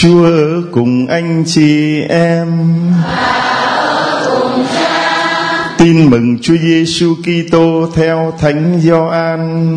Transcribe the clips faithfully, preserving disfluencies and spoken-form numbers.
Chúa ở cùng anh chị em. Tin mừng Chúa Giêsu Kitô theo Thánh Gioan.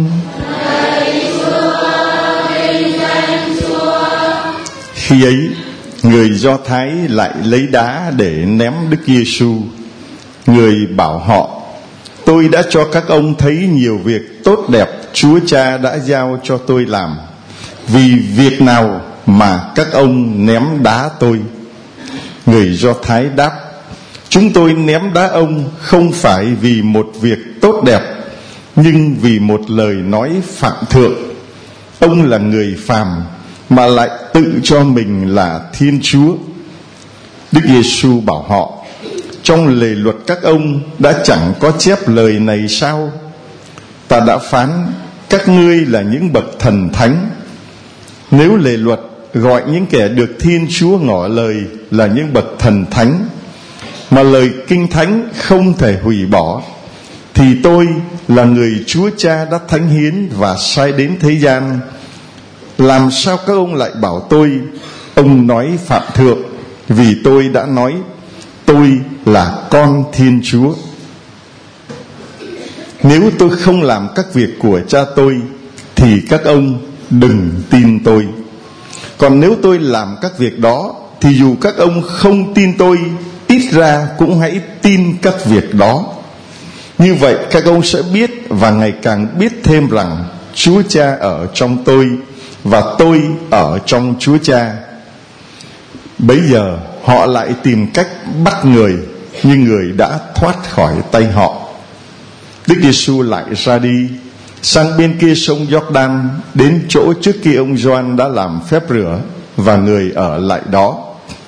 Khi ấy, người Do Thái lại lấy đá để ném Đức Giêsu. Người bảo họ: tôi đã cho các ông thấy nhiều việc tốt đẹp Chúa Cha đã giao cho tôi làm. Vì việc nào mà các ông ném đá tôi? Người Do Thái đáp: chúng tôi ném đá ông không phải vì một việc tốt đẹp, nhưng vì một lời nói phạm thượng. Ông là người phàm mà lại tự cho mình là Thiên Chúa. Đức Giêsu bảo họ: trong lề luật các ông đã chẳng có chép lời này sao? Ta đã phán các ngươi là những bậc thần thánh. Nếu lề luật gọi những kẻ được Thiên Chúa ngỏ lời là những bậc thần thánh, mà lời Kinh Thánh không thể hủy bỏ, thì tôi là người Chúa Cha đã thánh hiến và sai đến thế gian. Làm sao các ông lại bảo tôi ông nói phạm thượng? Vì tôi đã nói tôi là con Thiên Chúa. Nếu tôi không làm các việc của Cha tôi, thì các ông đừng tin tôi. Còn nếu tôi làm các việc đó, thì dù các ông không tin tôi, ít ra cũng hãy tin các việc đó. Như vậy các ông sẽ biết và ngày càng biết thêm rằng Chúa Cha ở trong tôi và tôi ở trong Chúa Cha. Bấy giờ họ lại tìm cách bắt người, nhưng người đã thoát khỏi tay họ. Đức Giêsu lại ra đi sang bên kia sông Giô-đan, đến chỗ trước kia ông Gioan đã làm phép rửa, và người ở lại đó.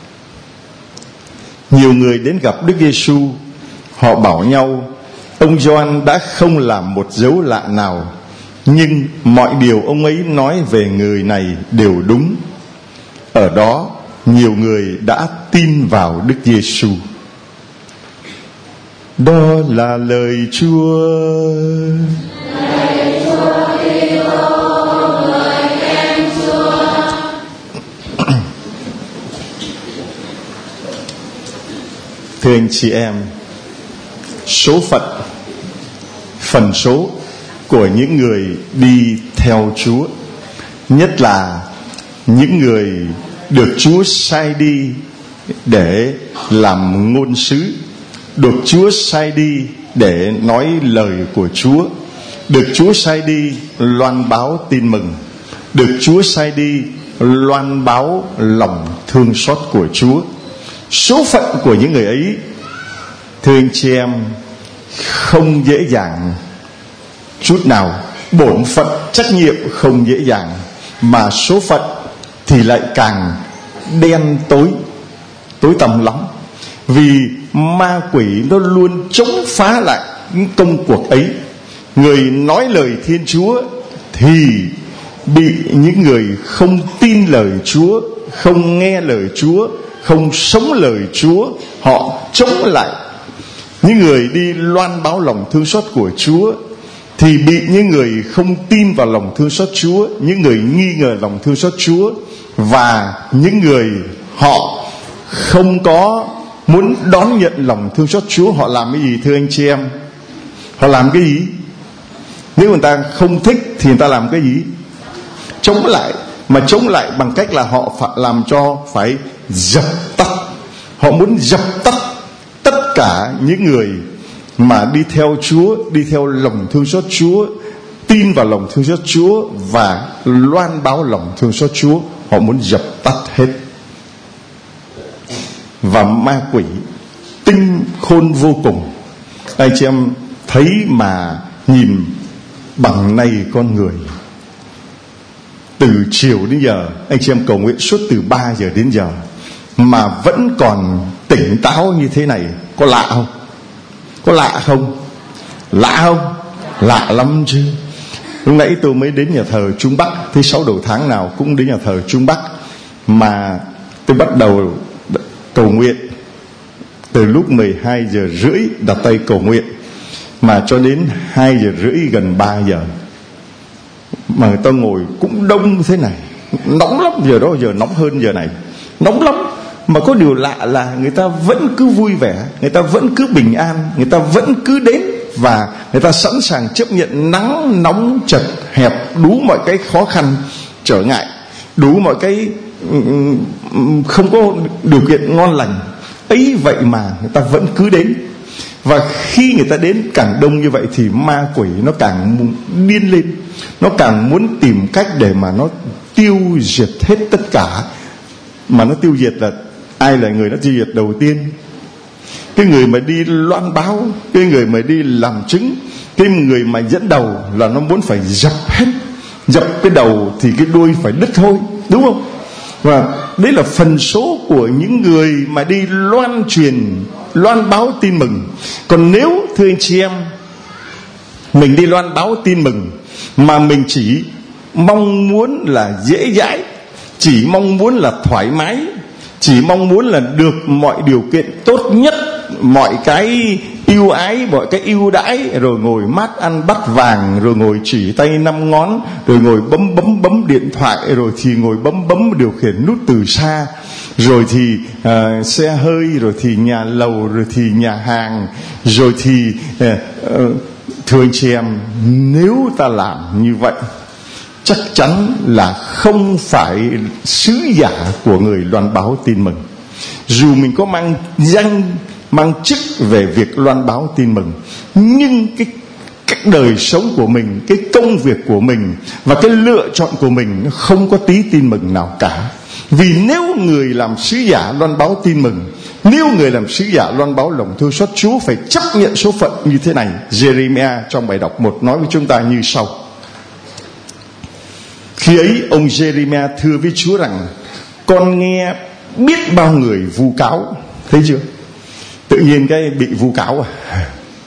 Nhiều người đến gặp Đức Giêsu, họ bảo nhau: ông Gioan đã không làm một dấu lạ nào, nhưng mọi điều ông ấy nói về người này đều đúng. Ở đó nhiều người đã tin vào Đức Giêsu. Đó là lời Chúa. Lời Chúa Kitô, lời khen Chúa. Thưa anh chị em, số phận, phần số của những người đi theo Chúa, nhất là những người được Chúa sai đi để làm ngôn sứ, được Chúa sai đi để nói lời của Chúa, được Chúa sai đi loan báo tin mừng, được Chúa sai đi loan báo lòng thương xót của Chúa. Số phận của những người ấy, thưa anh chị em, không dễ dàng chút nào. Bổn phận trách nhiệm không dễ dàng, mà số phận thì lại càng đen tối, tối tăm lắm. Vì ma quỷ nó luôn chống phá lại những công cuộc ấy. Người nói lời Thiên Chúa thì bị những người không tin lời Chúa, không nghe lời Chúa, không sống lời Chúa, họ chống lại. Những người đi loan báo lòng thương xót của Chúa thì bị những người không tin vào lòng thương xót Chúa, những người nghi ngờ lòng thương xót Chúa, và những người họ không có muốn đón nhận lòng thương xót Chúa, họ làm cái gì thưa anh chị em? Họ làm cái gì? Nếu người ta không thích thì người ta làm cái gì? Chống lại. Mà chống lại bằng cách là họ phải làm cho phải dập tắt. Họ muốn dập tắt tất cả những người mà đi theo Chúa, đi theo lòng thương xót Chúa, tin vào lòng thương xót Chúa và loan báo lòng thương xót Chúa. Họ muốn dập tắt hết. Và ma quỷ tinh khôn vô cùng. Anh chị em thấy mà nhìn bằng này con người. Từ chiều đến giờ anh chị em cầu nguyện suốt từ ba giờ đến giờ mà vẫn còn tỉnh táo như thế này, có lạ không? Có lạ không? Lạ không? Lạ lắm chứ. Lúc nãy tôi mới đến nhà thờ Trung Bắc, thứ sáu đầu tháng nào cũng đến nhà thờ Trung Bắc, mà tôi bắt đầu cầu nguyện từ lúc mười hai giờ rưỡi đặt tay cầu nguyện mà cho đến hai giờ rưỡi gần ba giờ, mà người ta ngồi cũng đông thế này, nóng lắm. Giờ đó giờ nóng hơn giờ này. nóng lắm. Mà có điều lạ là người ta vẫn cứ vui vẻ, người ta vẫn cứ bình an, người ta vẫn cứ đến, và người ta sẵn sàng chấp nhận nắng nóng chật hẹp, đủ mọi cái khó khăn trở ngại, đủ mọi cái không có điều kiện ngon lành ấy, vậy mà người ta vẫn cứ đến. Và khi người ta đến càng đông như vậy thì ma quỷ nó càng điên lên, nó càng muốn tìm cách để mà nó tiêu diệt hết tất cả. Mà nó tiêu diệt là ai là người nó tiêu diệt đầu tiên? Cái người mà đi loan báo, cái người mà đi làm chứng, cái người mà dẫn đầu là nó muốn phải dập hết. Dập cái đầu thì cái đuôi phải đứt thôi, đúng không? Và đấy là phần số của những người mà đi loan truyền, loan báo tin mừng. Còn nếu thưa anh chị em, mình đi loan báo tin mừng mà mình chỉ mong muốn là dễ dãi, chỉ mong muốn là thoải mái, chỉ mong muốn là được mọi điều kiện tốt nhất, mọi cái ưu ái, mọi cái ưu đãi, rồi ngồi mát ăn bát vàng, rồi ngồi chỉ tay năm ngón, rồi ngồi bấm bấm bấm điện thoại, rồi thì ngồi bấm bấm điều khiển nút từ xa, rồi thì uh, xe hơi, rồi thì nhà lầu, rồi thì nhà hàng, rồi thì uh, uh, thưa anh chị em, nếu ta làm như vậy chắc chắn là không phải sứ giả của người loan báo tin mừng. Dù mình có mang danh, mang chức về việc loan báo tin mừng, nhưng cái, cái đời sống của mình, cái công việc của mình và cái lựa chọn của mình nó không có tí tin mừng nào cả. Vì nếu người làm sứ giả loan báo tin mừng, nếu người làm sứ giả loan báo lòng thương xót Chúa phải chấp nhận số phận như thế này. Jeremiah trong bài đọc một nói với chúng ta như sau: khi ấy ông Jeremiah thưa với Chúa rằng, con nghe biết bao người vu cáo. Thấy chưa? Tự nhiên cái bị vu cáo à?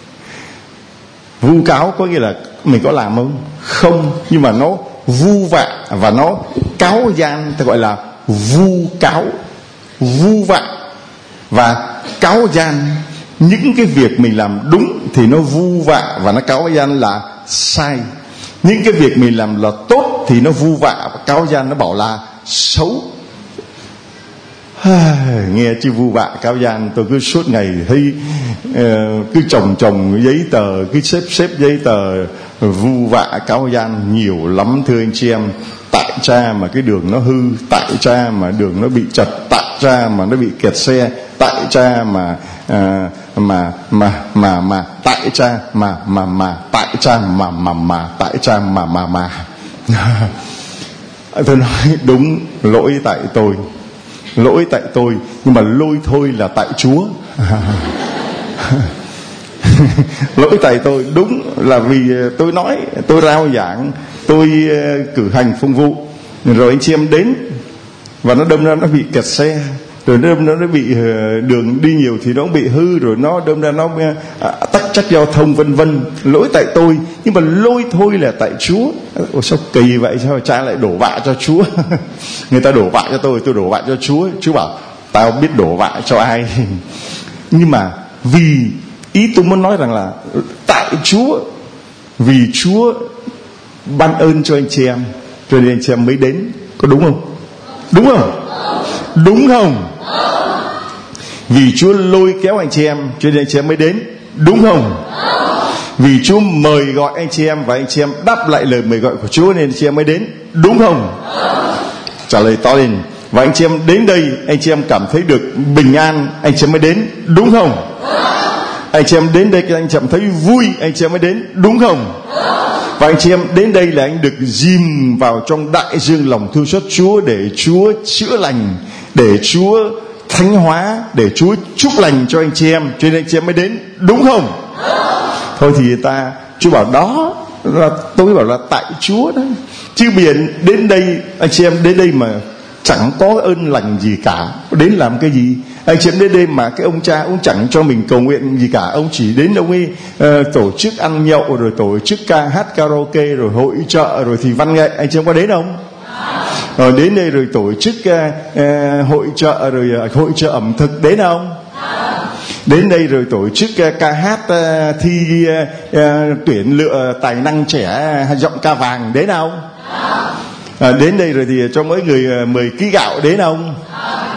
Vu cáo có nghĩa là mình có làm không? Không, nhưng mà nó vu vạ và nó cáo gian, ta gọi là vu cáo, vu vạ và cáo gian. Những cái việc mình làm đúng thì nó vu vạ và nó cáo gian là sai. Những cái việc mình làm là tốt thì nó vu vạ và cáo gian, nó bảo là xấu. Nghe chứ vu vạ cáo gian, tôi cứ suốt ngày thấy uh, cứ chồng chồng giấy tờ, cứ xếp xếp giấy tờ, vu vạ cáo gian nhiều lắm thưa anh chị em. Tại cha mà cái đường nó hư, tại cha mà đường nó bị chật, tại cha mà nó bị kẹt xe, tại cha mà uh, mà mà mà mà tại cha mà mà mà tại cha mà mà mà tại cha mà mà mà tôi nói đúng, lỗi tại tôi, lỗi tại tôi, nhưng mà lôi thôi là tại Chúa. Lỗi tại tôi đúng là vì tôi nói, tôi rao giảng, tôi cử hành phụng vụ, rồi anh chị em đến và nó đâm ra nó bị kẹt xe, rồi nó đâm ra nó bị đường đi nhiều thì nó bị hư, rồi nó đâm ra nó tắc trách giao thông vân vân. Lỗi tại tôi, nhưng mà lôi thôi là tại Chúa. Ủa sao kỳ vậy, sao cha lại đổ vạ cho Chúa? Người ta đổ vạ cho tôi, tôi đổ vạ cho Chúa. Chúa bảo tao biết đổ vạ cho ai. Nhưng mà vì ý tôi muốn nói rằng là tại Chúa, vì Chúa ban ơn cho anh chị em, cho nên anh chị em mới đến. Có đúng không? Đúng không? Đúng không? Vì Chúa lôi kéo anh chị em, cho nên anh chị em mới đến. Đúng không? Vì Chúa mời gọi anh chị em và anh chị em đáp lại lời mời gọi của Chúa nên anh chị em mới đến. Đúng không? Trả lời to lên. Và anh chị em đến đây, anh chị em cảm thấy được bình an, anh chị em mới đến. Đúng không? Anh chị em đến đây anh chị em thấy vui, anh chị em mới đến. Đúng không? Và anh chị em đến đây là anh được dìm vào trong đại dương lòng thương xót Chúa, để Chúa chữa lành, để Chúa thánh hóa, để Chúa chúc lành cho anh chị em, cho nên anh chị em mới đến. Đúng không? Thôi thì ta, Chúa bảo đó là, tôi bảo là tại Chúa đó. Chứ biển đến đây, anh chị em đến đây mà chẳng có ơn lành gì cả, đến làm cái gì? Anh chị em đến đây mà cái ông cha ông chẳng cho mình cầu nguyện gì cả, ông chỉ đến ông ấy uh, tổ chức ăn nhậu, rồi tổ chức ca hát karaoke, rồi hội chợ, rồi thì văn nghệ. Anh chị em có đến không? Rồi đến đây rồi tổ chức uh, uh, hội chợ, rồi uh, hội chợ ẩm thực, đến không? Đến đây rồi tổ chức uh, ca hát uh, thi uh, uh, tuyển lựa tài năng trẻ uh, giọng ca vàng, đến không? À, đến đây rồi thì cho mỗi người uh, mười ký gạo, đến không?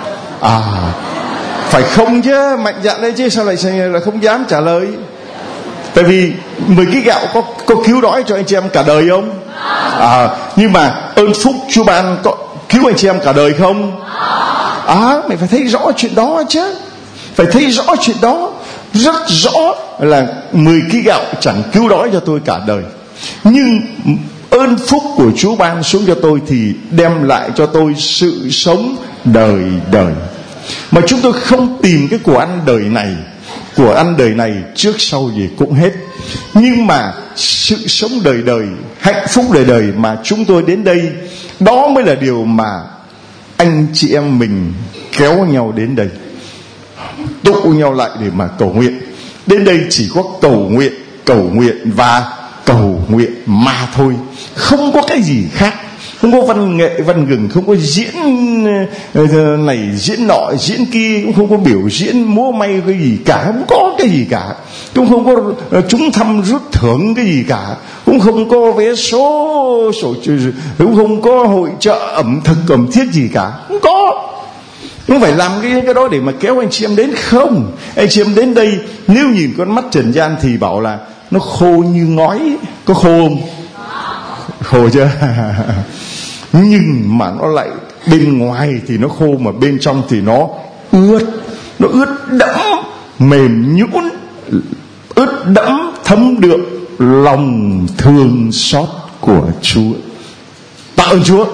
À, phải không chứ, mạnh dạn đấy chứ, sao lại lại không dám trả lời? Tại vì mười ký gạo có có cứu đói cho anh chị em cả đời không? À, nhưng mà ơn phúc Chúa ban có cứu anh chị em cả đời không? À, mày phải thấy rõ chuyện đó chứ, phải thấy rõ chuyện đó rất rõ, là mười ký gạo chẳng cứu đói cho tôi cả đời, nhưng ơn phúc của Chúa ban xuống cho tôi thì đem lại cho tôi sự sống đời đời. Mà chúng tôi không tìm cái của ăn đời này, của ăn đời này trước sau gì cũng hết, nhưng mà sự sống đời đời, hạnh phúc đời đời mà chúng tôi đến đây, đó mới là điều mà anh chị em mình kéo nhau đến đây, tụ nhau lại để mà cầu nguyện. Đến đây chỉ có cầu nguyện, cầu nguyện và cầu nguyện mà thôi, không có cái gì khác. Không có văn nghệ văn gừng, không có diễn này diễn nọ diễn kia, cũng không có biểu diễn múa may cái gì cả, không có cái gì cả, cũng không có trúng thăm rút thưởng cái gì cả, cũng không có vé số sổ, cũng không có hội chợ ẩm thực ẩm thiết gì cả, không có. Không phải làm cái cái đó để mà kéo anh chị em đến, không. Anh chị em đến đây nếu nhìn con mắt trần gian thì bảo là nó khô như ngói, có khô không? Khô chưa? Nhưng mà nó lại bên ngoài thì nó khô, mà bên trong thì nó ướt, nó ướt đẫm, mềm nhũn, ướt đẫm thấm được lòng thương xót của Chúa. Tạ ơn Chúa.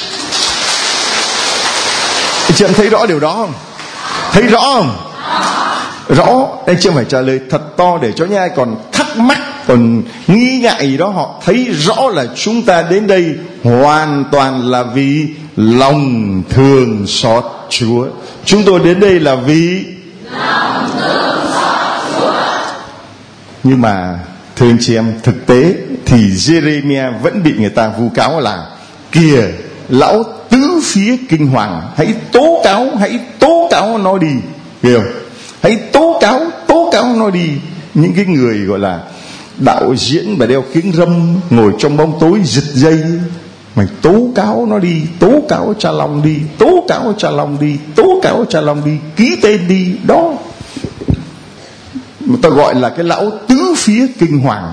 Anh chị em thấy rõ điều đó không? Thấy rõ không? Rõ. Anh chị em phải trả lời thật to để cho những ai còn thắc mắc, còn nghi ngại gì đó, họ thấy rõ là chúng ta đến đây hoàn toàn là vì lòng thương xót Chúa. Chúng tôi đến đây là vì lòng thương xót Chúa. Nhưng mà thưa anh chị em, thực tế thì Giê-rê-mi-a vẫn bị người ta vu cáo là kìa lão tứ phía kinh hoàng, hãy tố cáo, hãy tố cáo nó đi, hiểu không? Hãy tố cáo, tố cáo nó đi. Những cái người gọi là đạo diễn và đeo kính râm, ngồi trong bóng tối giật dây, mày tố cáo nó đi, tố cáo Cha Long đi, tố cáo Cha Long đi, tố cáo Cha Long đi, ký tên đi. Đó mà ta gọi là cái lão tứ phía kinh hoàng.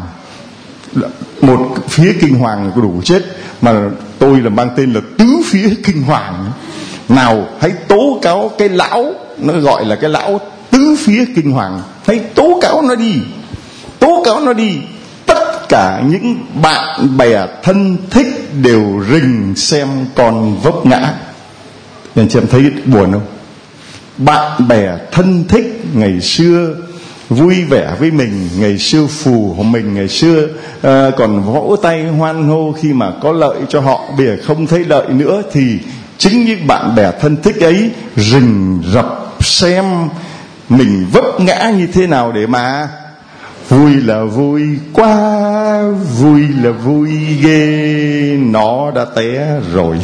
Một phía kinh hoàng có đủ chết, mà tôi là mang tên là tứ phía kinh hoàng. Nào hãy tố cáo cái lão, nó gọi là cái lão tứ phía kinh hoàng, hãy tố cáo nó đi, tố cáo nó đi. Tất cả những bạn bè thân thích đều rình xem con vấp ngã. Nên chị em thấy buồn không? Bạn bè thân thích ngày xưa vui vẻ với mình, ngày xưa phù hộ mình, ngày xưa uh, còn vỗ tay hoan hô khi mà có lợi cho họ, bây giờ không thấy lợi nữa thì chính những bạn bè thân thích ấy rình rập xem mình vấp ngã như thế nào để mà vui là vui quá, vui là vui ghê, nó đã té rồi.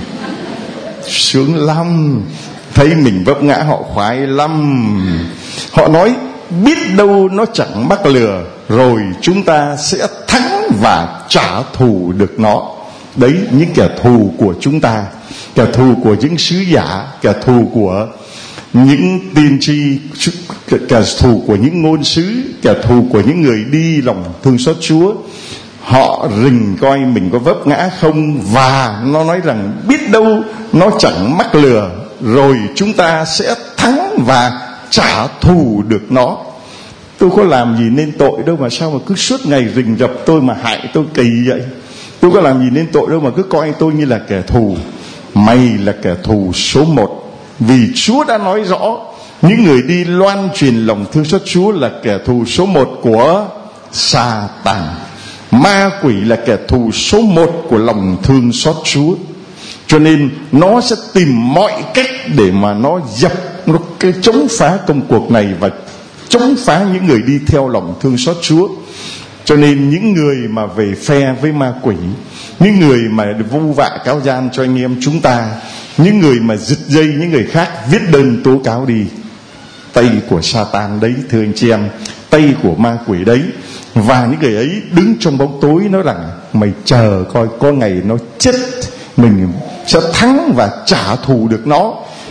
Sướng lắm. Thấy mình vấp ngã họ khoái lắm. Họ nói biết đâu nó chẳng mắc lừa, rồi chúng ta sẽ thắng và trả thù được nó. Đấy, những kẻ thù của chúng ta, kẻ thù của những sứ giả, kẻ thù của những tiên tri, kẻ thù của những ngôn sứ, kẻ thù của những người đi lòng thương xót Chúa. Họ rình coi mình có vấp ngã không, và nó nói rằng biết đâu nó chẳng mắc lừa, rồi chúng ta sẽ thắng và trả thù được nó. Tôi có làm gì nên tội đâu mà sao mà cứ suốt ngày rình rập tôi mà hại tôi kỳ vậy? Tôi có làm gì nên tội đâu mà cứ coi tôi như là kẻ thù. Mày là kẻ thù số một. Vì Chúa đã nói rõ, những người đi loan truyền lòng thương xót Chúa là kẻ thù số một của Sa-tan. Ma quỷ là kẻ thù số một của lòng thương xót Chúa. Cho nên nó sẽ tìm mọi cách để mà nó dập, nó cái chống phá công cuộc này và chống phá những người đi theo lòng thương xót Chúa. Cho nên những người mà về phe với ma quỷ, những người mà vu vạ cáo gian cho anh em chúng ta, những người mà giật dây những người khác, viết đơn tố cáo đi. Tay của Sa-tan đấy thưa anh chị em, tay của ma quỷ đấy. Và những người ấy đứng trong bóng tối nói rằng mày chờ coi có ngày nó chết, mình sẽ thắng và trả thù được nó.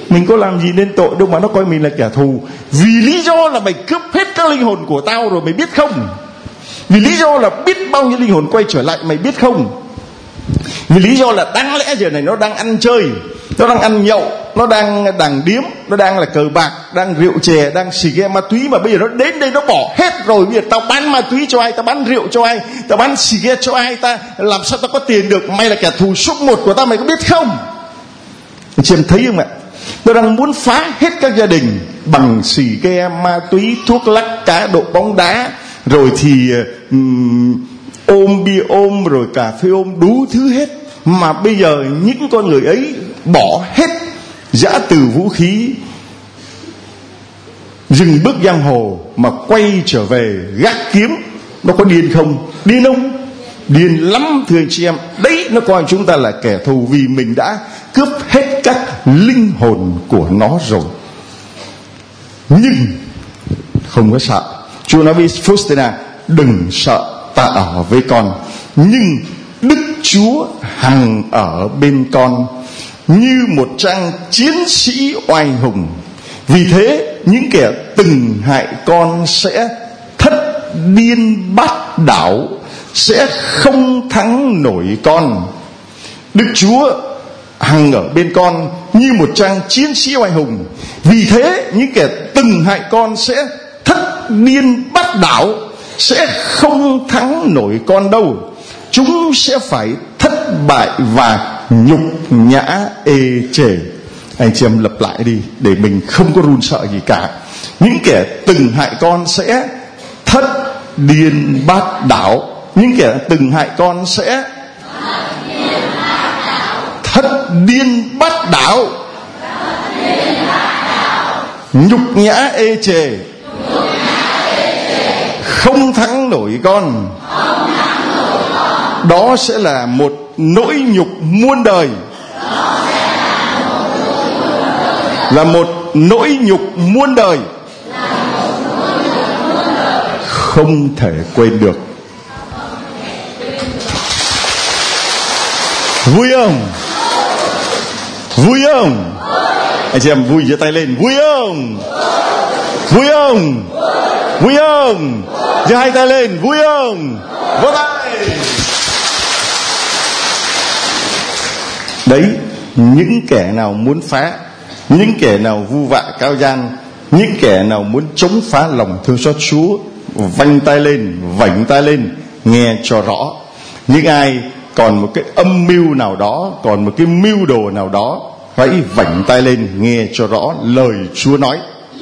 Mình có làm gì nên tội đâu mà nó coi mình là kẻ thù. Vì lý do là mày cướp hết các linh hồn của tao rồi, mày biết không? Vì lý do là biết bao nhiêu linh hồn quay trở lại, mày biết không? Vì lý do là đáng lẽ giờ này nó đang ăn chơi, nó đang ăn nhậu, nó đang đàng điếm, nó đang là cờ bạc, đang rượu chè, đang xì ke ma túy, mà bây giờ nó đến đây nó bỏ hết rồi. Bây giờ tao bán ma túy cho ai, tao bán rượu cho ai, tao bán xì ke cho ai, ta làm sao tao có tiền được? Mày là kẻ thù số một của tao, mày có biết không? Chị em thấy không ạ? Nó đang muốn phá hết các gia đình bằng xì ke, ma túy, thuốc lắc, cá độ bóng đá, rồi thì um, ôm bia ôm, rồi cà phê ôm, đủ thứ hết. Mà bây giờ những con người ấy bỏ hết giã từ vũ khí, dừng bước giang hồ mà quay trở về gác kiếm. Nó có điên không? Điên không? Điên lắm thưa anh chị em. Đấy, nó coi chúng ta là kẻ thù vì mình đã cướp hết các linh hồn của nó rồi. Nhưng không có sợ. Chúa nói với Faustina: đừng sợ, ta ở với con. Nhưng Đức Chúa hằng ở bên con như một trang chiến sĩ oai hùng. Vì thế những kẻ từng hại con sẽ thất điên bát đảo, sẽ không thắng nổi con. Đức Chúa hằng ở bên con như một trang chiến sĩ oai hùng. Vì thế những kẻ từng hại con sẽ thất điên bát đảo, sẽ không thắng nổi con đâu. Chúng sẽ phải thất bại và nhục nhã ê chề. Anh chị em lặp lại đi để mình không có run sợ gì cả. Những kẻ từng hại con sẽ thất điên bát đảo. Những kẻ từng hại con sẽ thất điên bát đảo, nhục nhã ê chề, không thắng nổi con. Đó sẽ là một nỗi nhục muôn đời, là một nỗi nhục muôn đời, không thể quên được. Vui không? Vui không? Anh chị em vui giơ tay lên. Vui không? Vui không? Vui không? Giơ hai tay lên. Vui không? Vỗ tay. Đấy, những kẻ nào muốn phá, những kẻ nào vu vạ cao gian, những kẻ nào muốn chống phá lòng thương xót Chúa, vanh tay lên, vảnh tay lên, nghe cho rõ. Những ai còn một cái âm mưu nào đó, còn một cái mưu đồ nào đó, hãy vảnh tay lên nghe cho rõ lời Chúa nói.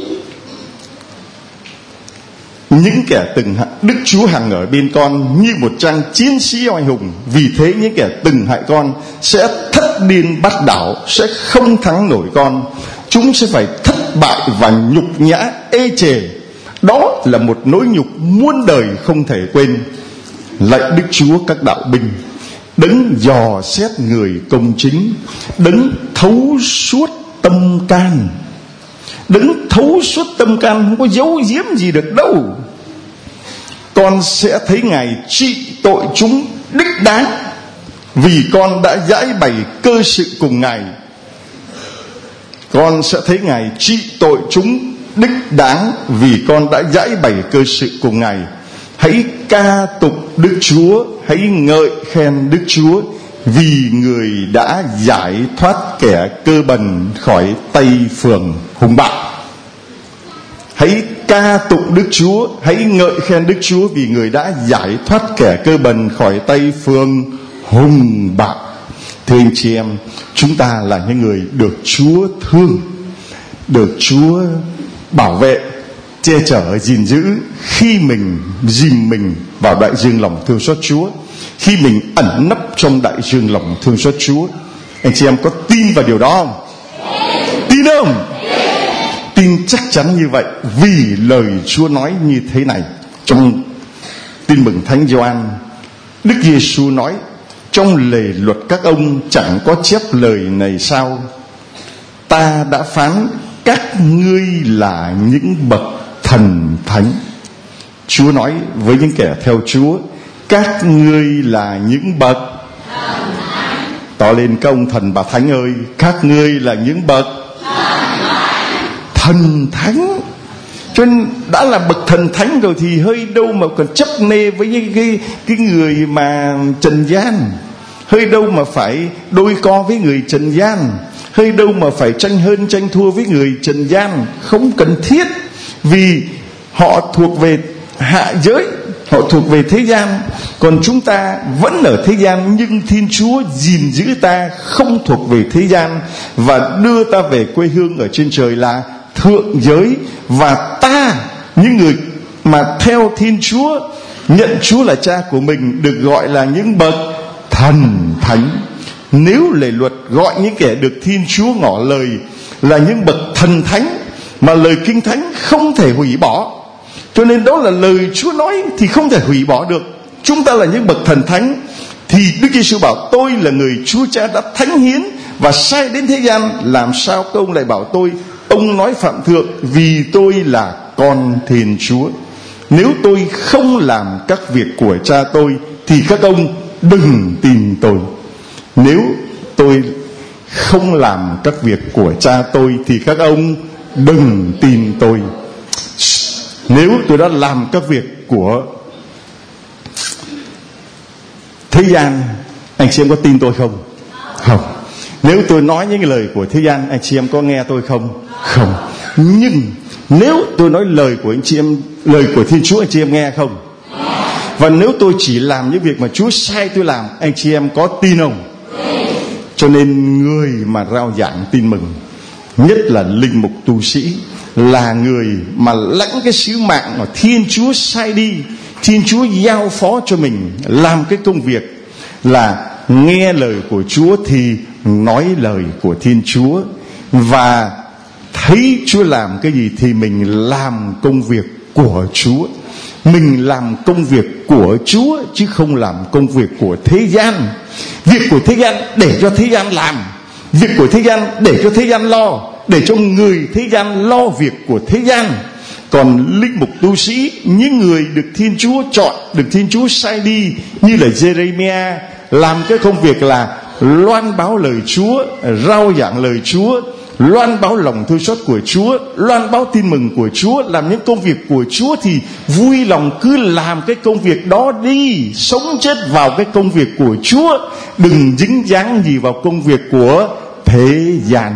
Những kẻ từng hại, Đức Chúa hằng ở bên con như một trang chiến sĩ oai hùng. Vì thế những kẻ từng hại con sẽ thất điên bát đảo, sẽ không thắng nổi con. Chúng sẽ phải thất bại và nhục nhã ê chề. Đó là một nỗi nhục muôn đời không thể quên. Lạy Đức Chúa các đạo binh, đấng dò xét người công chính, đấng thấu suốt tâm can. Đấng thấu suốt tâm can, không có giấu giếm gì được đâu. Con sẽ thấy Ngài trị tội chúng đích đáng, vì con đã giải bày cơ sự cùng Ngài. Con sẽ thấy Ngài trị tội chúng đích đáng, vì con đã giải bày cơ sự cùng Ngài. Hãy ca tụng Đức Chúa, hãy ngợi khen Đức Chúa, vì người đã giải thoát kẻ cơ bần khỏi tay phường hung bạo. Hãy ca tụng Đức Chúa, hãy ngợi khen Đức Chúa, vì người đã giải thoát kẻ cơ bần khỏi tay phường hung bạo. Thưa anh chị em, chúng ta là những người được Chúa thương, được Chúa bảo vệ, che chở, gìn giữ khi mình dìm mình vào đại dương lòng thương xót Chúa, khi mình ẩn nấp trong đại dương lòng thương xót Chúa. Anh chị em có tin vào điều đó không? Tin không? Tin chắc chắn như vậy, vì lời Chúa nói như thế này. Trong Tin mừng Thánh Gioan, Đức Giêsu nói: trong lề luật các ông chẳng có chép lời này sao? Ta đã phán các ngươi là những bậc thần thánh. Chúa nói với những kẻ theo Chúa: các ngươi là những bậc thần thánh. To lên các ông thần bà thánh ơi, các ngươi là những bậc thần thần thánh. Cho nên đã là bậc thần thánh rồi thì hơi đâu mà còn chấp nê với những cái, cái người mà trần gian, hơi đâu mà phải đôi co với người trần gian, hơi đâu mà phải tranh hơn tranh thua với người trần gian. Không cần thiết, vì họ thuộc về hạ giới, họ thuộc về thế gian. Còn chúng ta vẫn ở thế gian, nhưng Thiên Chúa gìn giữ ta không thuộc về thế gian và đưa ta về quê hương ở trên trời là thượng giới. Và ta, những người mà theo Thiên Chúa, nhận Chúa là cha của mình, được gọi là những bậc thần thánh. Nếu lề luật gọi những kẻ được Thiên Chúa ngỏ lời là những bậc thần thánh, mà lời Kinh Thánh không thể hủy bỏ, cho nên đó là lời Chúa nói thì không thể hủy bỏ được. Chúng ta là những bậc thần thánh, thì Đức Giêsu bảo tôi là người Chúa Cha đã thánh hiến và sai đến thế gian, làm sao các ông lại bảo tôi ông nói phạm thượng, vì tôi là con Thiên Chúa. Nếu tôi không làm các việc của cha tôi thì các ông đừng tin tôi. Nếu tôi không làm các việc của cha tôi thì các ông đừng tin tôi. Nếu tôi đã làm các việc của thế gian, anh chị em có tin tôi không? Không. Nếu tôi nói những lời của thế gian, anh chị em có nghe tôi không? Không. Nhưng nếu tôi nói lời của anh chị em, lời của Thiên Chúa, anh chị em nghe không? Và nếu tôi chỉ làm những việc mà Chúa sai tôi làm, anh chị em có tin không? Cho nên người mà rao giảng tin mừng, nhất là linh mục tu sĩ, là người mà lãnh cái sứ mạng mà Thiên Chúa sai đi, Thiên Chúa giao phó cho mình làm cái công việc là nghe lời của Chúa thì nói lời của Thiên Chúa, và thấy Chúa làm cái gì thì mình làm công việc của Chúa. Mình làm công việc của Chúa chứ không làm công việc của thế gian. Việc của thế gian để cho thế gian làm, việc của thế gian để cho thế gian lo, để cho người thế gian lo việc của thế gian. Còn linh mục tu sĩ, những người được Thiên Chúa chọn, được Thiên Chúa sai đi, như là Jeremiah, làm cái công việc là loan báo lời Chúa, rao giảng lời Chúa, loan báo lòng thương xót của Chúa, loan báo tin mừng của Chúa, làm những công việc của Chúa thì vui lòng cứ làm cái công việc đó đi, sống chết vào cái công việc của Chúa, đừng dính dáng gì vào công việc của thế gian.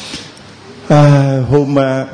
À, hôm à,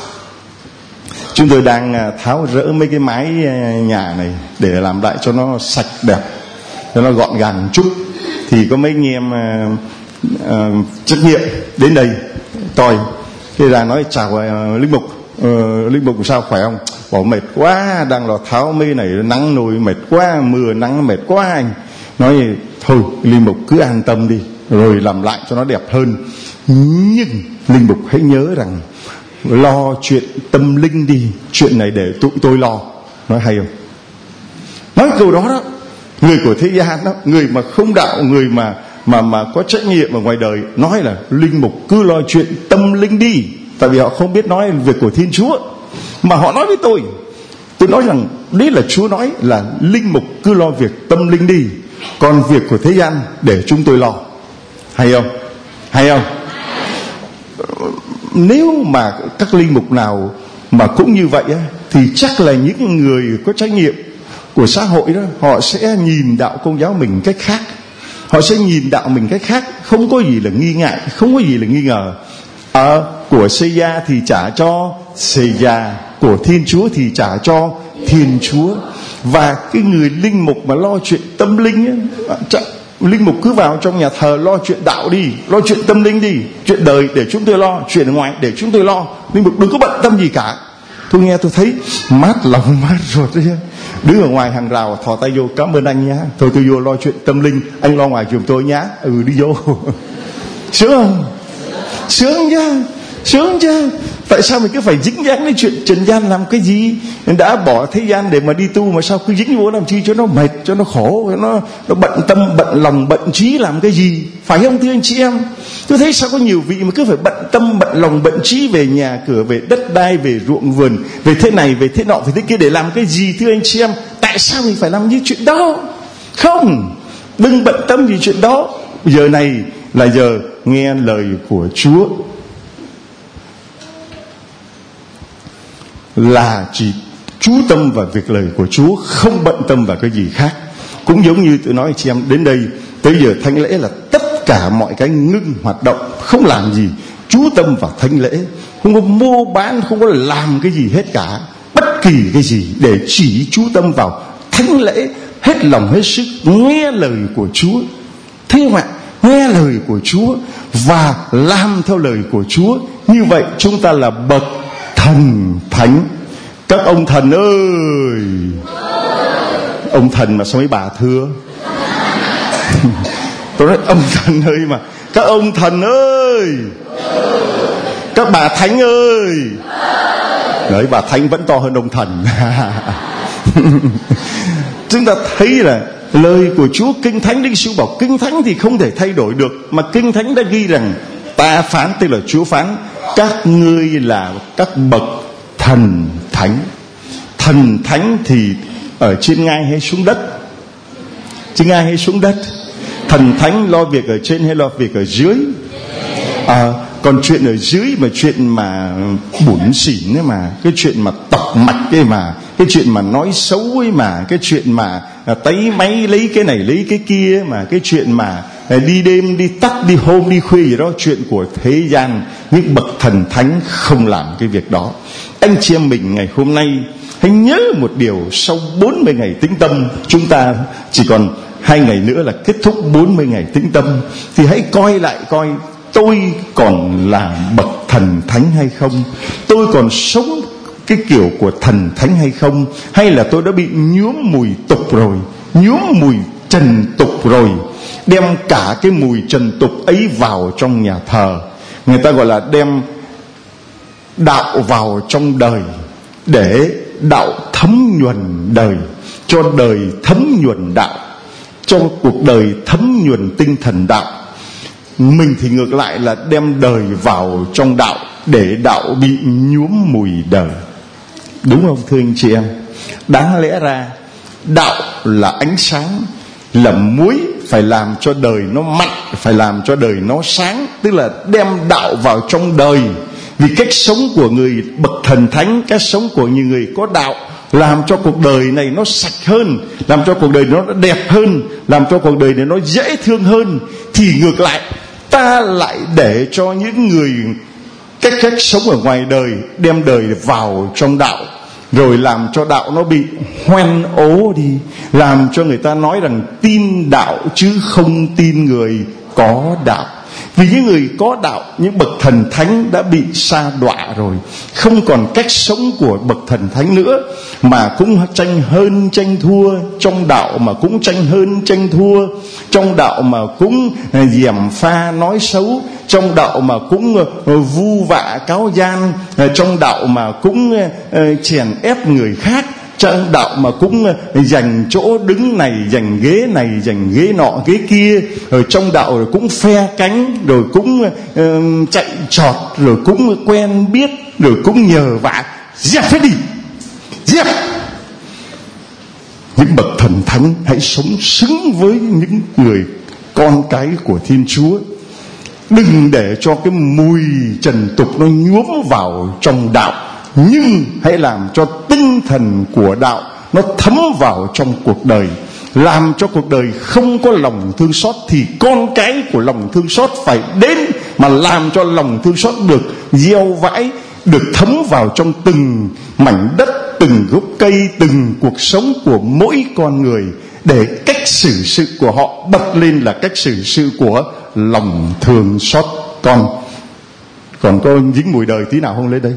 chúng tôi đang tháo rỡ mấy cái mái nhà này để làm lại cho nó sạch đẹp, cho nó gọn gàng chút. Thì có mấy anh em uh, uh, trách nhiệm đến đây coi, thế là nói chào uh, linh mục, uh, linh mục sao khỏe không? Bảo mệt quá, đang lò tháo mấy này nắng nồi mệt quá, mưa nắng mệt quá anh. Nói thôi linh mục cứ an tâm đi, rồi làm lại cho nó đẹp hơn. Nhưng linh mục hãy nhớ rằng lo chuyện tâm linh đi, chuyện này để tụi tôi lo. Nói hay không? Nói câu đó đó, người của thế gian đó, người mà không đạo, người mà mà mà có trách nhiệm ở ngoài đời, nói là linh mục cứ lo chuyện tâm linh đi, tại vì họ không biết nói việc của Thiên Chúa. Mà họ nói với tôi, tôi nói rằng đấy là Chúa nói là linh mục cứ lo việc tâm linh đi, còn việc của thế gian để chúng tôi lo. Hay không? Hay không? Nếu mà các linh mục nào mà cũng như vậy á, thì chắc là những người có trách nhiệm của xã hội đó, họ sẽ nhìn đạo Công giáo mình cách khác. Họ sẽ nhìn đạo mình cách khác, không có gì là nghi ngại, không có gì là nghi ngờ. Ở à, của xây gia thì trả cho xây gia, của Thiên Chúa thì trả cho Thiên Chúa. Và cái người linh mục mà lo chuyện tâm linh ấy, linh mục cứ vào trong nhà thờ lo chuyện đạo đi, lo chuyện tâm linh đi, chuyện đời để chúng tôi lo, chuyện ở ngoài để chúng tôi lo. Linh mục đừng có bận tâm gì cả. Tôi nghe tôi thấy mát lòng mát ruột đấy. Đứng ở ngoài hàng rào thò tay vô, cảm ơn anh nhá, thôi tôi vô lo chuyện tâm linh, anh lo ngoài giùm tôi nhá. Ừ đi vô. Sướng không? Sướng chứ, sướng chứ. Tại sao mình cứ phải dính dáng đến chuyện trần gian làm cái gì? Đã bỏ thế gian để mà đi tu mà sao cứ dính vô làm chi cho nó mệt, cho nó khổ, cho nó, nó bận tâm, bận lòng, bận trí làm cái gì? Phải không thưa anh chị em? Tôi thấy sao có nhiều vị mà cứ phải bận tâm, bận lòng, bận trí về nhà cửa, về đất đai, về ruộng vườn, về thế này, về thế nọ, về thế kia để làm cái gì thưa anh chị em? Tại sao mình phải làm như chuyện đó? Không, đừng bận tâm gì chuyện đó. Giờ này là giờ nghe lời của Chúa. là chỉ chú tâm vào việc lời của Chúa, không bận tâm vào cái gì khác. Cũng giống như tôi nói chị em, đến đây tới giờ thánh lễ là tất cả mọi cái ngưng hoạt động, không làm gì, chú tâm vào thánh lễ, không có mua bán, không có làm cái gì hết cả, bất kỳ cái gì, để chỉ chú tâm vào thánh lễ, hết lòng hết sức nghe lời của Chúa. Thế mà nghe lời của Chúa và làm theo lời của Chúa, như vậy chúng ta là bậc thần thánh. Các ông thần ơi, ông thần mà sao mấy bà thưa? Tôi nói ông thần ơi mà, các ông thần ơi, các bà thánh ơi. Đấy, bà thánh vẫn to hơn ông thần. Chúng ta thấy là lời của Chúa, Kinh Thánh, Đức Giêsu bảo Kinh Thánh thì không thể thay đổi được, mà Kinh Thánh đã ghi rằng ta phán, tức là Chúa phán, các ngươi là các bậc thần thánh. Thần thánh thì ở trên ngai hay xuống đất? Trên ngai hay xuống đất? Thần thánh lo việc ở trên hay lo việc ở dưới? À, còn chuyện ở dưới mà chuyện mà bủn xỉn ấy mà, cái chuyện mà tọc mạch ấy mà, cái chuyện mà nói xấu ấy mà, cái chuyện mà à, tấy máy lấy cái này lấy cái kia ấy mà, cái chuyện mà à, đi đêm đi tắt đi hôm đi khuya gì đó, chuyện của thế gian. Những bậc thần thánh không làm cái việc đó. Anh chị em mình ngày hôm nay hãy nhớ một điều, sau bốn mươi ngày tĩnh tâm, chúng ta chỉ còn hai ngày nữa là kết thúc bốn mươi ngày tĩnh tâm, thì hãy coi lại coi tôi còn là bậc thần thánh hay không, tôi còn sống cái kiểu của thần thánh hay không, hay là tôi đã bị nhuốm mùi tục rồi, nhuốm mùi trần tục rồi, đem cả cái mùi trần tục ấy vào trong nhà thờ. Người ta gọi là đem đạo vào trong đời, để đạo thấm nhuần đời, cho đời thấm nhuần đạo, cho cuộc đời thấm nhuần tinh thần đạo. Mình thì ngược lại là đem đời vào trong đạo, để đạo bị nhuốm mùi đời. Đúng không thưa anh chị em? Đáng lẽ ra đạo là ánh sáng, là muối, phải làm cho đời nó mặn, phải làm cho đời nó sáng, tức là đem đạo vào trong đời. Vì cách sống của người bậc thần thánh, cách sống của những người có đạo, làm cho cuộc đời này nó sạch hơn, làm cho cuộc đời nó đẹp hơn, làm cho cuộc đời này nó dễ thương hơn. Thì ngược lại, ta lại để cho những người cách cách sống ở ngoài đời đem đời vào trong đạo, rồi làm cho đạo nó bị hoen ố đi, làm cho người ta nói rằng tin đạo chứ không tin người có đạo. Vì những người có đạo, những bậc thần thánh đã bị sa đọa rồi, không còn cách sống của bậc thần thánh nữa, mà cũng tranh hơn tranh thua, trong đạo mà cũng tranh hơn tranh thua, trong đạo mà cũng gièm pha nói xấu, trong đạo mà cũng vu vạ cáo gian, trong đạo mà cũng chèn ép người khác, trong đạo mà cũng dành chỗ đứng này, dành ghế này, dành ghế nọ, ghế kia. Rồi trong đạo rồi cũng phe cánh, rồi cũng uh, chạy trọt, rồi cũng quen biết, rồi cũng nhờ vả. Dẹp hết đi, dẹp. Những bậc thần thánh hãy sống xứng với những người con cái của Thiên Chúa. Đừng để cho cái mùi trần tục nó nhuốm vào trong đạo, nhưng hãy làm cho tinh thần của đạo nó thấm vào trong cuộc đời, làm cho cuộc đời không có lòng thương xót. Thì con cái của lòng thương xót phải đến, mà làm cho lòng thương xót được gieo vãi, được thấm vào trong từng mảnh đất, từng gốc cây, từng cuộc sống của mỗi con người, để cách xử sự của họ bật lên là cách xử sự của lòng thương xót con. Còn có dính mùi đời tí nào không lên đây?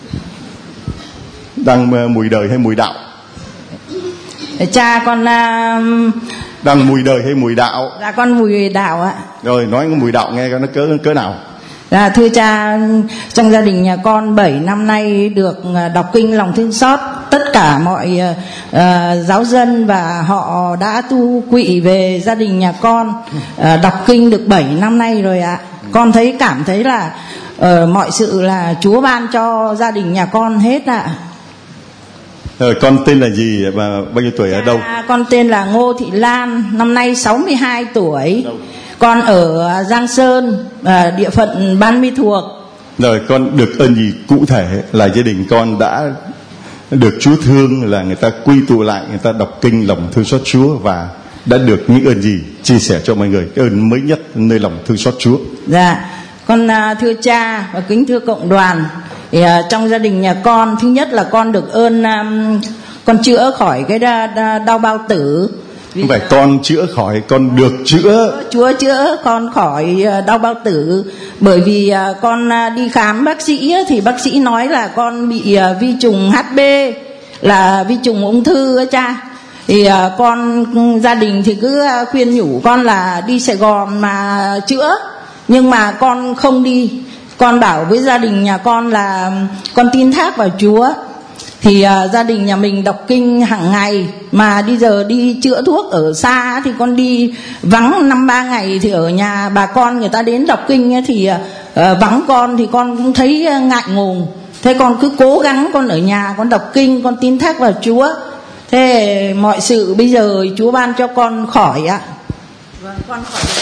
Đang mùi đời hay mùi đạo? Cha con uh... đang mùi đời hay mùi đạo? Dạ con mùi đạo ạ. Rồi nói cái mùi đạo nghe nó cỡ cỡ nào? Dạ thưa cha, trong gia đình nhà con bảy năm nay được đọc kinh lòng thương xót. Tất cả mọi uh, giáo dân và họ đã tu quỵ về gia đình nhà con, uh, đọc kinh được bảy năm nay rồi ạ. Con thấy cảm thấy là uh, mọi sự là Chúa ban cho gia đình nhà con hết ạ. Rồi con tên là gì và bao nhiêu tuổi, ở đâu? À, con tên là Ngô Thị Lan, năm nay sáu mươi hai tuổi. Đâu? Con ở Giang Sơn, à, địa phận Ban Mi Thuột. Rồi con được ơn gì cụ thể là gia đình con đã được Chúa thương là người ta quy tụ lại, người ta đọc kinh lòng thương xót Chúa và đã được những ơn gì? Chia sẻ cho mọi người cái ơn mới nhất nơi lòng thương xót Chúa. Dạ, con thưa cha và kính thưa cộng đoàn, thì uh, trong gia đình nhà con, thứ nhất là con được ơn um, con chữa khỏi cái đau bao tử. Không phải con chữa khỏi, con được chữa. Chúa chữa con khỏi đau bao tử. Bởi vì con đi khám bác sĩ thì bác sĩ nói là con bị vi trùng hát bê, là vi trùng ung thư á cha. Thì con, gia đình thì cứ khuyên nhủ con là đi Sài Gòn mà chữa, nhưng mà con không đi. Con bảo với gia đình nhà con là con tin thác vào Chúa. Thì uh, gia đình nhà mình đọc kinh hàng ngày, mà đi giờ đi chữa thuốc ở xa thì con đi vắng năm ba ngày, thì ở nhà bà con người ta đến đọc kinh ấy, thì uh, vắng con thì con cũng thấy uh, ngại ngùng. Thế con cứ cố gắng con ở nhà con đọc kinh, con tin thác vào Chúa. Thế mọi sự bây giờ Chúa ban cho con khỏi ạ. Vâng, con khỏi được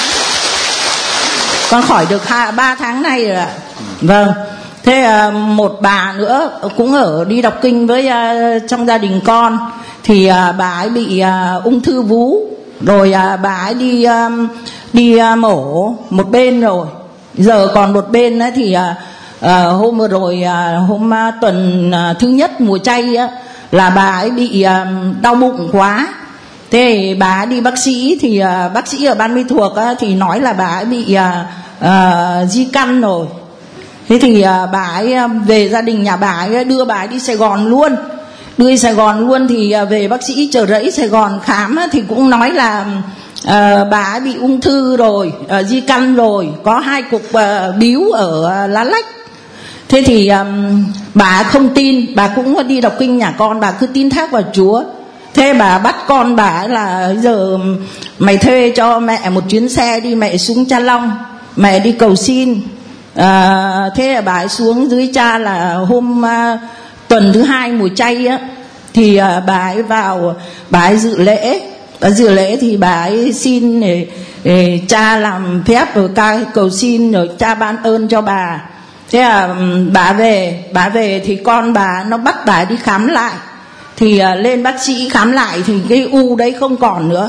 con khỏi được hai ba tháng nay rồi ạ. Vâng. Thế một bà nữa cũng ở đi đọc kinh với uh, trong gia đình con, thì uh, bà ấy bị uh, ung thư vú, rồi uh, bà ấy đi um, đi uh, mổ một bên rồi, giờ còn một bên ấy, thì uh, uh, hôm vừa rồi uh, hôm uh, tuần uh, thứ nhất mùa chay uh, là bà ấy bị uh, đau bụng quá. Thế bà ấy đi bác sĩ, thì uh, bác sĩ ở ban mỹ thuộc uh, thì nói là bà ấy bị uh, uh, di căn rồi. Thế thì uh, bà ấy về gia đình nhà bà ấy đưa bà ấy đi Sài Gòn luôn. Đưa đi Sài Gòn luôn thì uh, về bác sĩ Chợ Rẫy Sài Gòn khám uh, thì cũng nói là uh, bà ấy bị ung thư rồi, uh, di căn rồi, có hai cục uh, bíu ở uh, lá lách. Thế thì um, bà không tin, bà cũng đi đọc kinh nhà con, bà cứ tin thác vào Chúa. Thế bà bắt con bà ấy là giờ mày thuê cho mẹ một chuyến xe đi mẹ xuống Cha Long, mẹ đi cầu xin. À, thế là bà ấy xuống dưới cha là hôm à, tuần thứ hai mùa chay á, thì à, bà ấy vào, bà ấy dự lễ, bà dự lễ thì bà ấy xin để, để cha làm phép rồi ca cầu xin rồi cha ban ơn cho bà. Thế là bà về, bà về thì con bà nó bắt bà ấy đi khám lại, thì à, lên bác sĩ khám lại thì cái u đấy không còn nữa.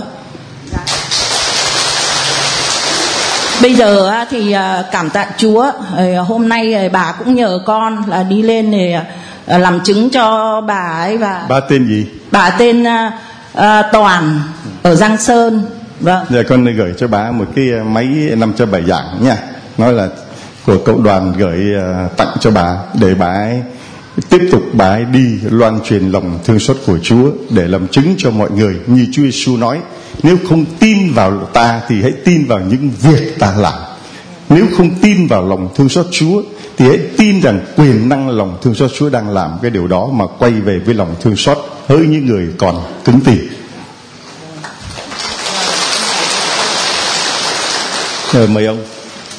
Bây giờ thì cảm tạ Chúa, hôm nay bà cũng nhờ con là đi lên để làm chứng cho bà ấy. Và bà tên gì? Bà tên uh, Toàn ở Giang Sơn. Vâng. Giờ con gửi cho bà một cái máy năm trăm bảy giảng nha, nói là của cộng đoàn gửi uh, tặng cho bà, để bà ấy tiếp tục bà ấy đi loan truyền lòng thương xót của Chúa để làm chứng cho mọi người. Như Chúa Giêsu nói, nếu không tin vào ta thì hãy tin vào những việc ta làm. Nếu không tin vào lòng thương xót Chúa thì hãy tin rằng quyền năng lòng thương xót Chúa đang làm cái điều đó, mà quay về với lòng thương xót hỡi những người còn cứng tìm. Rồi mời ông.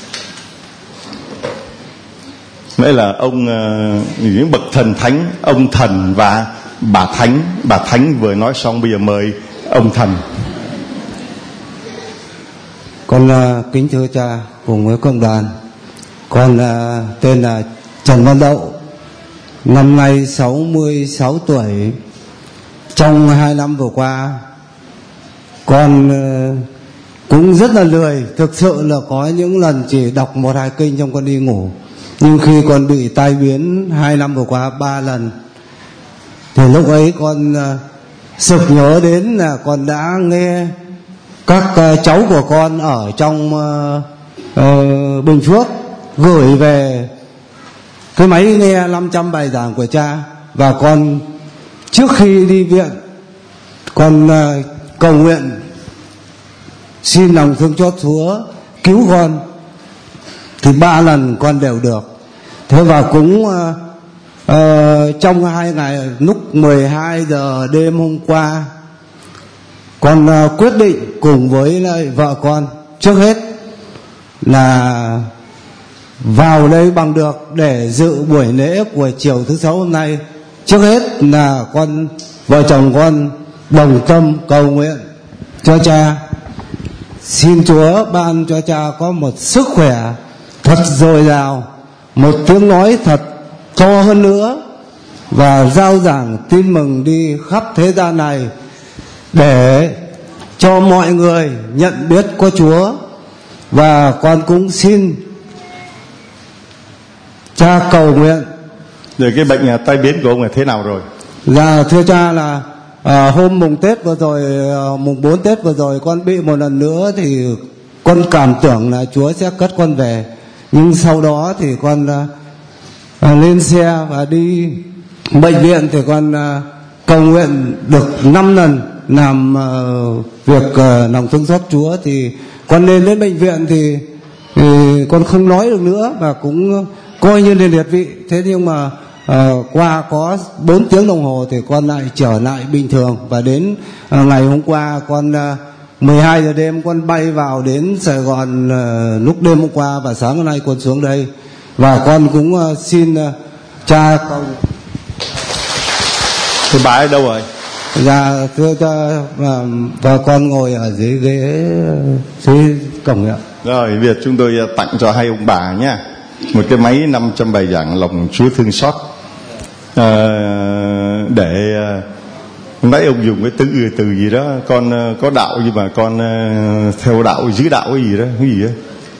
Nghĩa là ông uh, những bậc thần thánh, ông thần và bà thánh. Bà thánh vừa nói xong, bây giờ mời ông thần. Con uh, kính thưa cha cùng với cộng đoàn. Con uh, tên là Trần Văn Đậu, năm nay sáu mươi sáu tuổi. Trong hai năm vừa qua con uh, cũng rất là lười. Thực sự là có những lần chỉ đọc một hai kinh trong con đi ngủ. Nhưng khi con bị tai biến hai năm vừa qua ba lần, thì lúc ấy con uh, sực nhớ đến là con đã nghe các uh, cháu của con ở trong uh, uh, Bình Phước gửi về cái máy nghe năm trăm bài giảng của cha. Và con trước khi đi viện, con uh, cầu nguyện xin lòng thương xót Chúa cứu con, thì ba lần con đều được. Thế và cũng uh, uh, trong hai ngày, lúc mười hai giờ đêm hôm qua, con uh, quyết định cùng với lại vợ con trước hết là vào đây bằng được để dự buổi lễ của chiều thứ sáu hôm nay. Trước hết là con, vợ chồng con đồng tâm cầu nguyện cho cha, xin Chúa ban cho cha có một sức khỏe thật dồi dào, một tiếng nói thật to hơn nữa, và rao giảng tin mừng đi khắp thế gian này để cho mọi người nhận biết có Chúa. Và con cũng xin Cha cầu nguyện. Rồi cái bệnh uh, tai biến của ông là thế nào rồi? Dạ thưa Cha là à, hôm mùng Tết vừa rồi, à, mùng bốn Tết vừa rồi con bị một lần nữa thì con cảm tưởng là Chúa sẽ cất con về. Nhưng sau đó thì con à, à, lên xe và đi bệnh viện thì con à, cầu nguyện được năm lần làm à, việc à, lòng thương xót Chúa. Thì con lên đến bệnh viện thì, thì con không nói được nữa và cũng coi như là liệt vị. Thế nhưng mà à, qua có bốn tiếng đồng hồ thì con lại trở lại bình thường. Và đến à, ngày hôm qua con à, mười hai giờ đêm con bay vào đến Sài Gòn à, lúc đêm hôm qua và sáng hôm nay con xuống đây. Và con cũng à, xin à, Cha cầu. Thì bà ở đâu rồi? Dạ thưa Cha, và, và con ngồi ở dưới ghế dưới cổng ạ. Rồi bây giờ chúng tôi tặng cho hai ông bà nhé một cái máy năm trăm bài giảng lòng Chúa thương xót, à, để nãy ông dùng cái từ từ gì đó, con có đạo nhưng mà con theo đạo giữ đạo cái gì đó, cái gì đó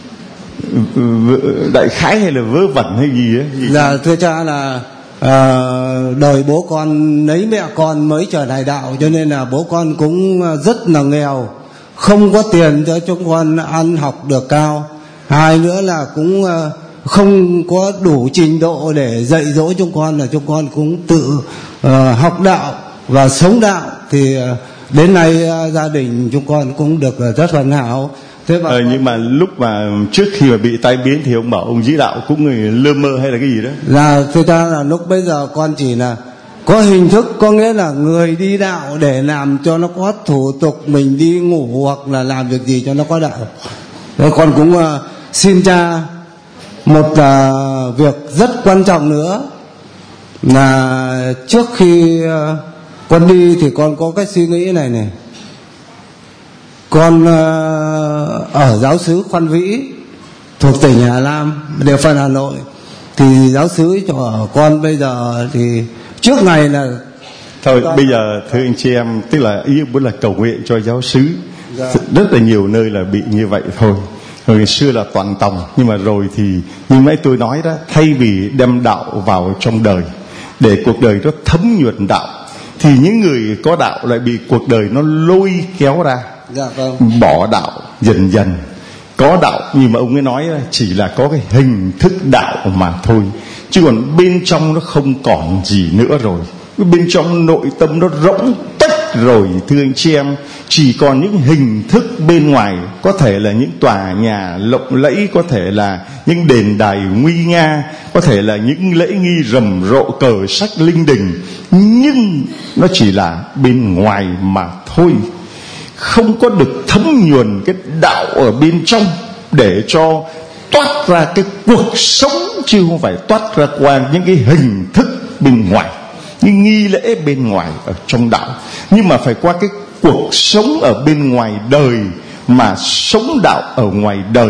đại khái hay là vớ vẩn hay gì á? Dạ thưa Cha là à, đời bố con lấy mẹ con mới trở lại đạo, cho nên là bố con cũng rất là nghèo, không có tiền cho chúng con ăn học được cao. Hai nữa là cũng không có đủ trình độ để dạy dỗ chúng con, là chúng con cũng tự uh, học đạo và sống đạo. Thì uh, đến nay uh, gia đình chúng con cũng được uh, rất hoàn hảo. Thế mà ờ, nhưng mà lúc mà trước khi mà bị tai biến thì ông bảo ông giữ đạo cũng người lơ mơ hay là cái gì đó? Là thưa Cha là lúc bây giờ con chỉ là có hình thức, có nghĩa là người đi đạo để làm cho nó có thủ tục, mình đi ngủ hoặc là làm việc gì cho nó có đạo. Thế con cũng uh, xin Cha một uh, việc rất quan trọng nữa là trước khi uh, con đi thì con có cái suy nghĩ này này. Con uh, ở giáo xứ Khoan Vĩ thuộc tỉnh Hà Nam, địa phận Hà Nội, thì giáo xứ của con bây giờ thì trước ngày là thôi bây giờ thưa anh chị em, tức là ý muốn là cầu nguyện cho giáo xứ. Dạ. Rất là nhiều nơi là bị như vậy thôi. Hồi xưa là toàn tòng, nhưng mà rồi thì như nãy tôi nói đó, thay vì đem đạo vào trong đời để cuộc đời nó thấm nhuần đạo, thì những người có đạo lại bị cuộc đời nó lôi kéo ra. Dạ, vâng. Bỏ đạo dần dần. Có đạo nhưng mà ông ấy nói chỉ là có cái hình thức đạo mà thôi, chứ còn bên trong nó không còn gì nữa rồi. Bên trong nội tâm nó rỗng tách rồi thưa anh chị em. Chỉ còn những hình thức bên ngoài, có thể là những tòa nhà lộng lẫy, có thể là những đền đài nguy nga, có thể là những lễ nghi rầm rộ cờ sắc linh đình, nhưng nó chỉ là bên ngoài mà thôi, không có được thấm nhuần cái đạo ở bên trong để cho toát ra cái cuộc sống, chứ không phải toát ra qua những cái hình thức bên ngoài, những nghi lễ bên ngoài ở trong đạo, nhưng mà phải qua cái cuộc sống ở bên ngoài đời mà sống đạo ở ngoài đời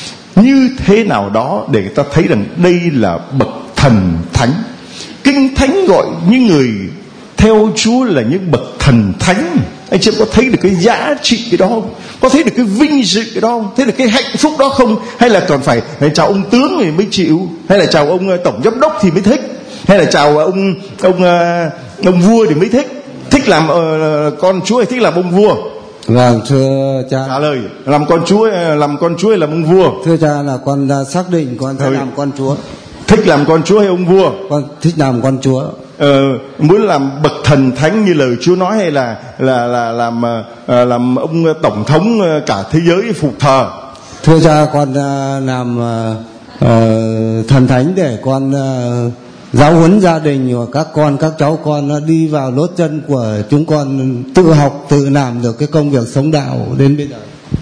như thế nào đó để người ta thấy rằng đây là bậc thần thánh. Kinh Thánh gọi những người theo Chúa là những bậc thần thánh. Anh chị có thấy được cái giá trị cái đó không? Có thấy được cái vinh dự cái đó không? Thấy được cái hạnh phúc đó không? Hay là còn phải, phải chào ông tướng thì mới chịu, hay là chào ông tổng giám đốc thì mới thích, hay là chào ông ông ông vua thì mới thích? Thích làm uh, con Chúa hay thích làm ông vua? Vâng thưa Cha. Trả lời, làm con Chúa, làm con Chúa hay làm ông vua? Thưa Cha là con xác định con sẽ làm con Chúa. Thích làm con Chúa hay ông vua? Con thích làm con Chúa. Ờ, muốn làm bậc thần thánh như lời Chúa nói, hay là là là làm uh, làm ông tổng thống cả thế giới phục thờ? Thưa Cha, con uh, làm uh, uh, thần thánh để con uh, giáo huấn gia đình và các con, các cháu con nó đi vào lốt chân của chúng con, tự học, tự làm được cái công việc sống đạo đến bây giờ.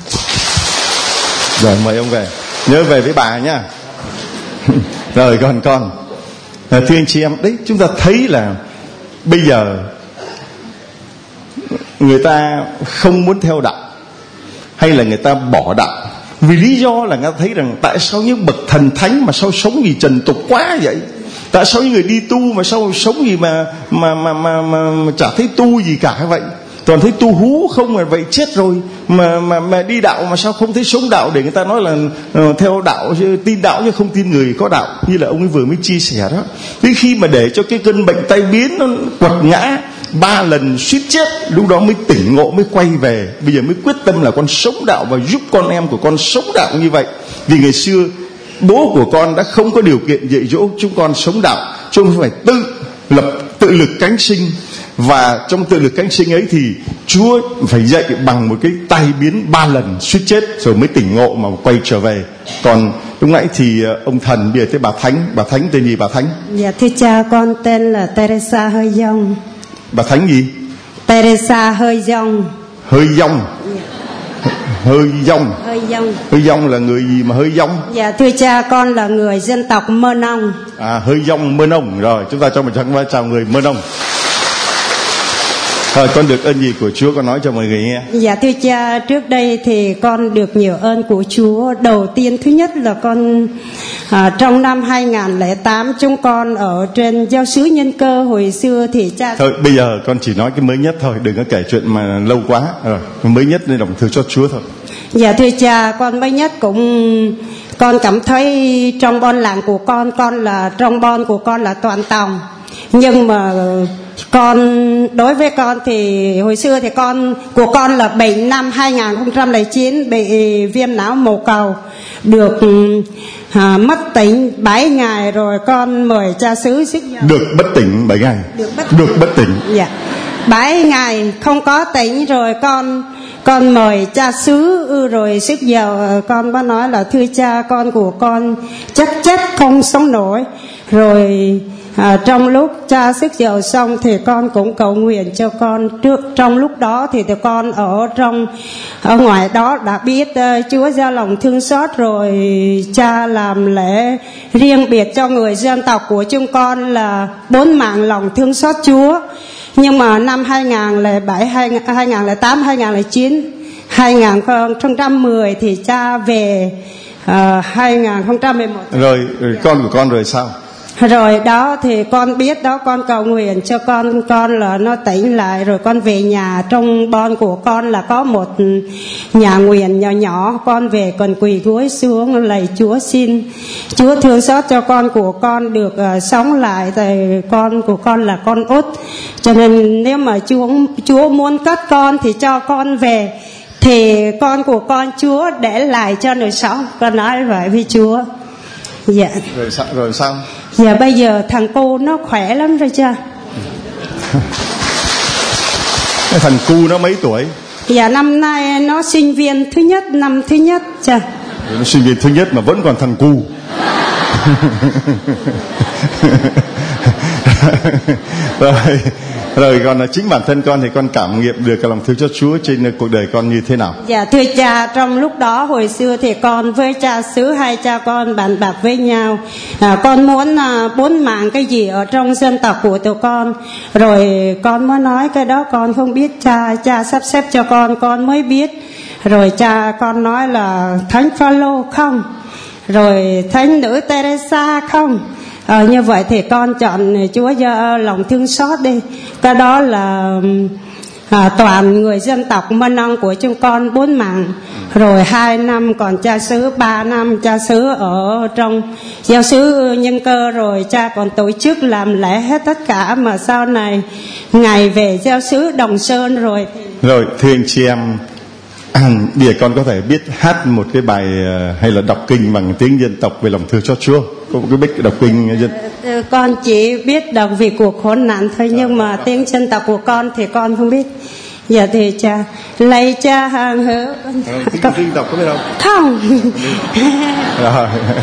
Rồi mời ông về, nhớ về với bà nhá. Rồi còn con, à, thưa anh chị em, đấy chúng ta thấy là bây giờ người ta không muốn theo đạo, hay là người ta bỏ đạo vì lý do là người ta thấy rằng tại sao những bậc thần thánh mà sao sống vì trần tục quá vậy, Tại sao những người đi tu mà sao sống gì mà mà mà mà, mà, mà chả thấy tu gì cả vậy? Toàn thấy tu hú không mà vậy chết rồi. Mà mà mà đi đạo mà sao không thấy sống đạo, để người ta nói là uh, theo đạo chứ, tin đạo chứ không tin người có đạo, như là ông ấy vừa mới chia sẻ đó. Đến khi mà để cho cái cơn bệnh tai biến nó quật ngã ba lần suýt chết, lúc đó mới tỉnh ngộ, mới quay về. Bây giờ mới quyết tâm là con sống đạo và giúp con em của con sống đạo như vậy. Vì ngày xưa bố của con đã không có điều kiện dạy dỗ chúng con sống đạo, chúng con phải tự lập, tự lực cánh sinh. Và trong tự lực cánh sinh ấy thì Chúa phải dạy bằng một cái tai biến ba lần suýt chết rồi mới tỉnh ngộ mà quay trở về. Còn lúc nãy thì ông Thần, bây giờ tới bà Thánh. Bà Thánh tên gì bà Thánh? Dạ thưa cha, con tên là Teresa Hơi Dông. Bà Thánh gì? Teresa Hơi Dông. Hơi Dông. Hơi Dông. Hơi Dông. Hơi Dông là người gì mà Hơi Dông? Dạ thưa cha, con là người dân tộc Mơ Nông. À, Hơi Dông Mơ Nông. Rồi chúng ta cho một tràng chào người Mơ Nông. Rồi con được ơn gì của Chúa, con nói cho mọi người nghe. Dạ thưa cha, trước đây thì con được nhiều ơn của Chúa. Đầu tiên thứ nhất là con à, trong năm hai nghìn không trăm lẻ tám chúng con ở trên giáo xứ Nhân Cơ. Hồi xưa thì cha... Thôi bây giờ con chỉ nói cái mới nhất thôi, đừng có kể chuyện mà lâu quá. Rồi mới nhất nên lòng thương cho Chúa thôi. Dạ thưa cha, con mới nhất cũng... Con cảm thấy trong bon làng của con, con là trong bon của con là toàn tòng. Nhưng mà con, đối với con thì hồi xưa thì con của con là bệnh năm hai nghìn không trăm lẻ chín, bị viêm não mồ cầu, được à, mất tỉnh bảy ngày rồi con mời cha xứ sức dầu. Được bất tỉnh bảy ngày. Được bất, được bất tỉnh. Dạ. bảy ngày không có tỉnh rồi con con mời cha xứ rồi sức dầu, con có nói là thưa cha, con của con chắc chết không sống nổi. Rồi à, trong lúc cha sức dầu xong thì con cũng cầu nguyện cho con. Trước trong lúc đó thì tụi con ở trong ở ngoài đó đã biết uh, Chúa gieo lòng thương xót, rồi cha làm lễ riêng biệt cho người dân tộc của chúng con là bốn mạng lòng thương xót Chúa. Nhưng mà năm hai nghìn không trăm lẻ bảy, hai nghìn không trăm lẻ tám, hai nghìn không trăm lẻ chín, hai nghìn không trăm mười thì cha về uh, hai nghìn không trăm mười một. Rồi, rồi con của con rồi sao? Rồi đó thì con biết đó, con cầu nguyện cho con con là nó tỉnh lại. Rồi con về nhà, trong bon của con là có một nhà nguyện nhỏ nhỏ. Con về còn quỳ gối xuống lạy Chúa, xin Chúa thương xót cho con của con được uh, sống lại. Tại con của con là con út, cho nên nếu mà Chúa Chúa muốn cất con thì cho con về, thì con của con Chúa để lại cho đời sống. Con nói vậy với Chúa. Dạ. Rồi sao? Rồi sao? Dạ bây giờ thằng cô nó khỏe lắm rồi cha. Cái thằng cu nó mấy tuổi? Dạ năm nay nó sinh viên thứ nhất, năm thứ nhất cha. Nó sinh viên thứ nhất mà vẫn còn thằng cu. Rồi, rồi còn là chính bản thân con thì con cảm nghiệm được cái lòng thương cho Chúa trên cuộc đời con như thế nào? Dạ thưa cha, trong lúc đó hồi xưa thì con với cha xứ hai cha con bàn bạc với nhau, à, con muốn à, bốn mạng cái gì ở trong dân tộc của tụi con. Rồi con mới nói cái đó con không biết, cha cha sắp xếp cho con con mới biết. Rồi cha con nói là Thánh Phaolô không, rồi Thánh nữ Teresa không. Ờ, như vậy thì con chọn Chúa do lòng thương xót đi. Cái đó là à, toàn người dân tộc Mơ Nông của chúng con bốn mạng. Rồi hai năm còn cha xứ, ba năm cha xứ ở trong giáo xứ Nhân Cơ. Rồi cha còn tổ chức làm lễ hết tất cả. Mà sau này ngày về giáo xứ Đồng Sơn rồi thì... Rồi thưa anh chị em, à, bây giờ con có thể biết hát một cái bài uh, hay là đọc kinh bằng tiếng dân tộc về lòng thương cho Chúa. Có một cái bích đọc kinh dân. Uh, con chỉ biết đọc vì cuộc khốn nạn thôi, nhưng mà tiếng dân tộc của con thì con không biết. Dạ thì cha, lạy cha hàng hữu. Tiếng dân tộc có biết không? Không. Rồi.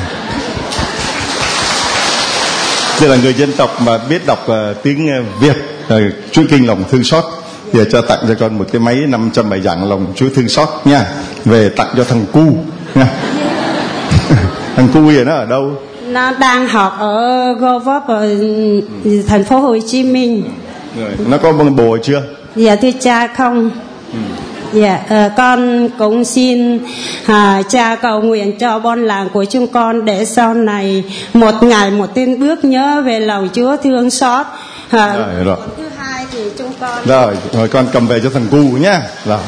Đây là người dân tộc mà biết đọc uh, tiếng uh, Việt, uh, Chúa kinh lòng thương xót. Giờ cho tặng cho con một cái máy năm trăm bài giảng lòng Chúa thương xót nha, về tặng cho thằng cu nha. Thằng cu giờ nó ở đâu? Nó đang học ở Go Vấp ở thành phố Hồ Chí Minh. Rồi, nó có bồ chưa? Dạ thưa cha không. Ừ. Dạ, à, con cũng xin à, cha cầu nguyện cho bon làng của chúng con để sau này một ngày một tin bước nhớ về lòng Chúa thương xót. À, rồi, rồi. Thứ hai thì chúng con rồi rồi con cầm về cho thằng cu nhá. Rồi.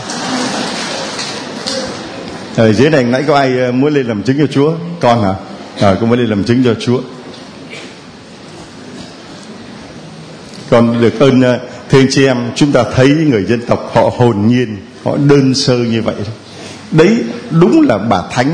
Ở dưới này nãy có ai muốn lên làm chứng cho Chúa? Con hả? Rồi con muốn lên làm chứng cho Chúa. Con được ơn thưa anh chị em, chúng ta thấy người dân tộc họ hồn nhiên, họ đơn sơ như vậy. Đấy đúng là bà thánh.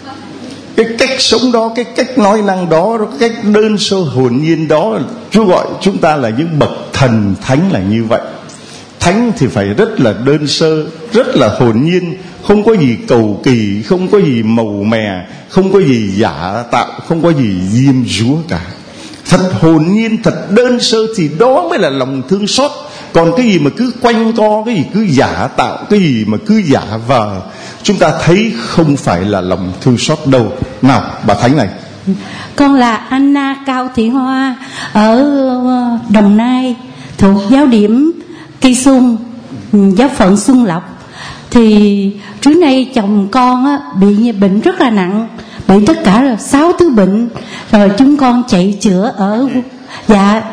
Cái cách sống đó, cái cách nói năng đó, cái cách đơn sơ hồn nhiên đó, Chúa gọi chúng ta là những bậc thần thánh là như vậy. Thánh thì phải rất là đơn sơ, rất là hồn nhiên, không có gì cầu kỳ, không có gì màu mè, không có gì giả tạo, không có gì diêm dúa cả. Thật hồn nhiên, thật đơn sơ thì đó mới là lòng thương xót. Còn cái gì mà cứ quanh co, cái gì cứ giả tạo, cái gì mà cứ giả vờ, chúng ta thấy không phải là lòng thương xót đâu. Nào bà thánh này. Con là Anna Cao Thị Hoa ở Đồng Nai, thuộc giáo điểm Cây Xuân, giáo phận Xuân Lộc. Thì trước nay chồng con á, bị bệnh rất là nặng, bị tất cả là sáu thứ bệnh. Rồi chúng con chạy chữa ở dạ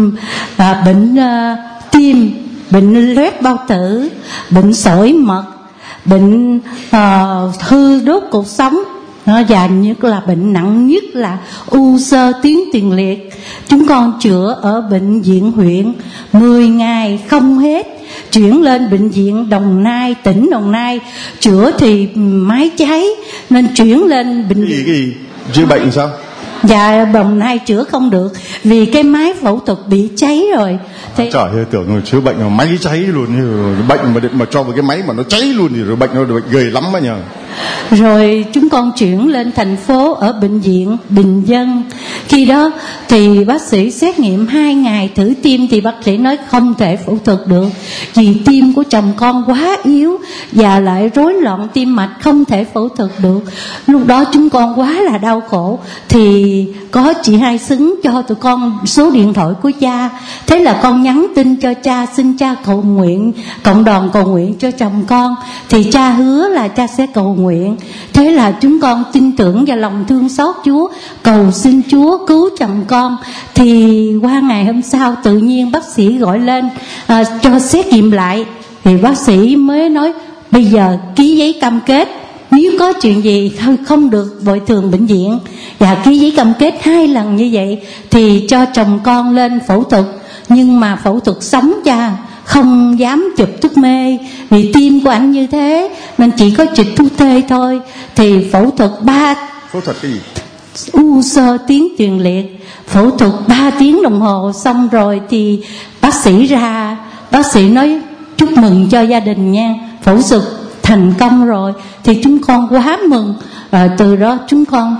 à, bệnh uh, tim, bệnh loét bao tử, bệnh sỏi mật, bệnh uh, hư đốt cột sống, và nhất là bệnh nặng nhất là u xơ tuyến tiền liệt. Chúng con chữa ở bệnh viện huyện mười ngày không hết, chuyển lên bệnh viện Đồng Nai, tỉnh Đồng Nai chữa thì máy cháy nên chuyển lên bệnh viện. Cái gì, cái gì? Chữa bệnh sao? Dạ Đồng Nai chữa không được vì cái máy phẫu thuật bị cháy rồi. Thì... Trời ơi, tưởng là chữa bệnh mà máy cháy luôn, bệnh mà mà cho vào cái máy mà nó cháy luôn thì rồi bệnh nó bệnh ghê lắm á nhờ. Rồi chúng con chuyển lên thành phố ở bệnh viện Bình Dân. Khi đó thì bác sĩ xét nghiệm hai ngày thử tim thì bác sĩ nói không thể phẫu thuật được, vì tim của chồng con quá yếu và lại rối loạn tim mạch, không thể phẫu thuật được. Lúc đó chúng con quá là đau khổ. Thì có chị Hai xứng cho tụi con số điện thoại của cha. Thế là con nhắn tin cho cha, xin cha cầu nguyện, cộng đoàn cầu nguyện cho chồng con. Thì cha hứa là cha sẽ cầu nguyện. Thế là chúng con tin tưởng vào lòng thương xót Chúa, cầu xin Chúa cứu chồng con. Thì qua ngày hôm sau tự nhiên bác sĩ gọi lên à, cho xét nghiệm lại. Thì bác sĩ mới nói bây giờ ký giấy cam kết, nếu có chuyện gì không được bồi thường bệnh viện, và ký giấy cam kết hai lần như vậy thì cho chồng con lên phẫu thuật. Nhưng mà phẫu thuật sống cha, không dám chụp thuốc mê vì tim của anh như thế nên chỉ có chụp thuốc tê thôi. Thì phẫu thuật ba phẫu thuật cái gì? u xơ tuyến tiền liệt, phẫu thuật ba tiếng đồng hồ xong rồi thì bác sĩ ra, bác sĩ nói chúc mừng cho gia đình nha, phẫu thuật thành công rồi. Thì chúng con quá mừng. Rồi từ đó chúng con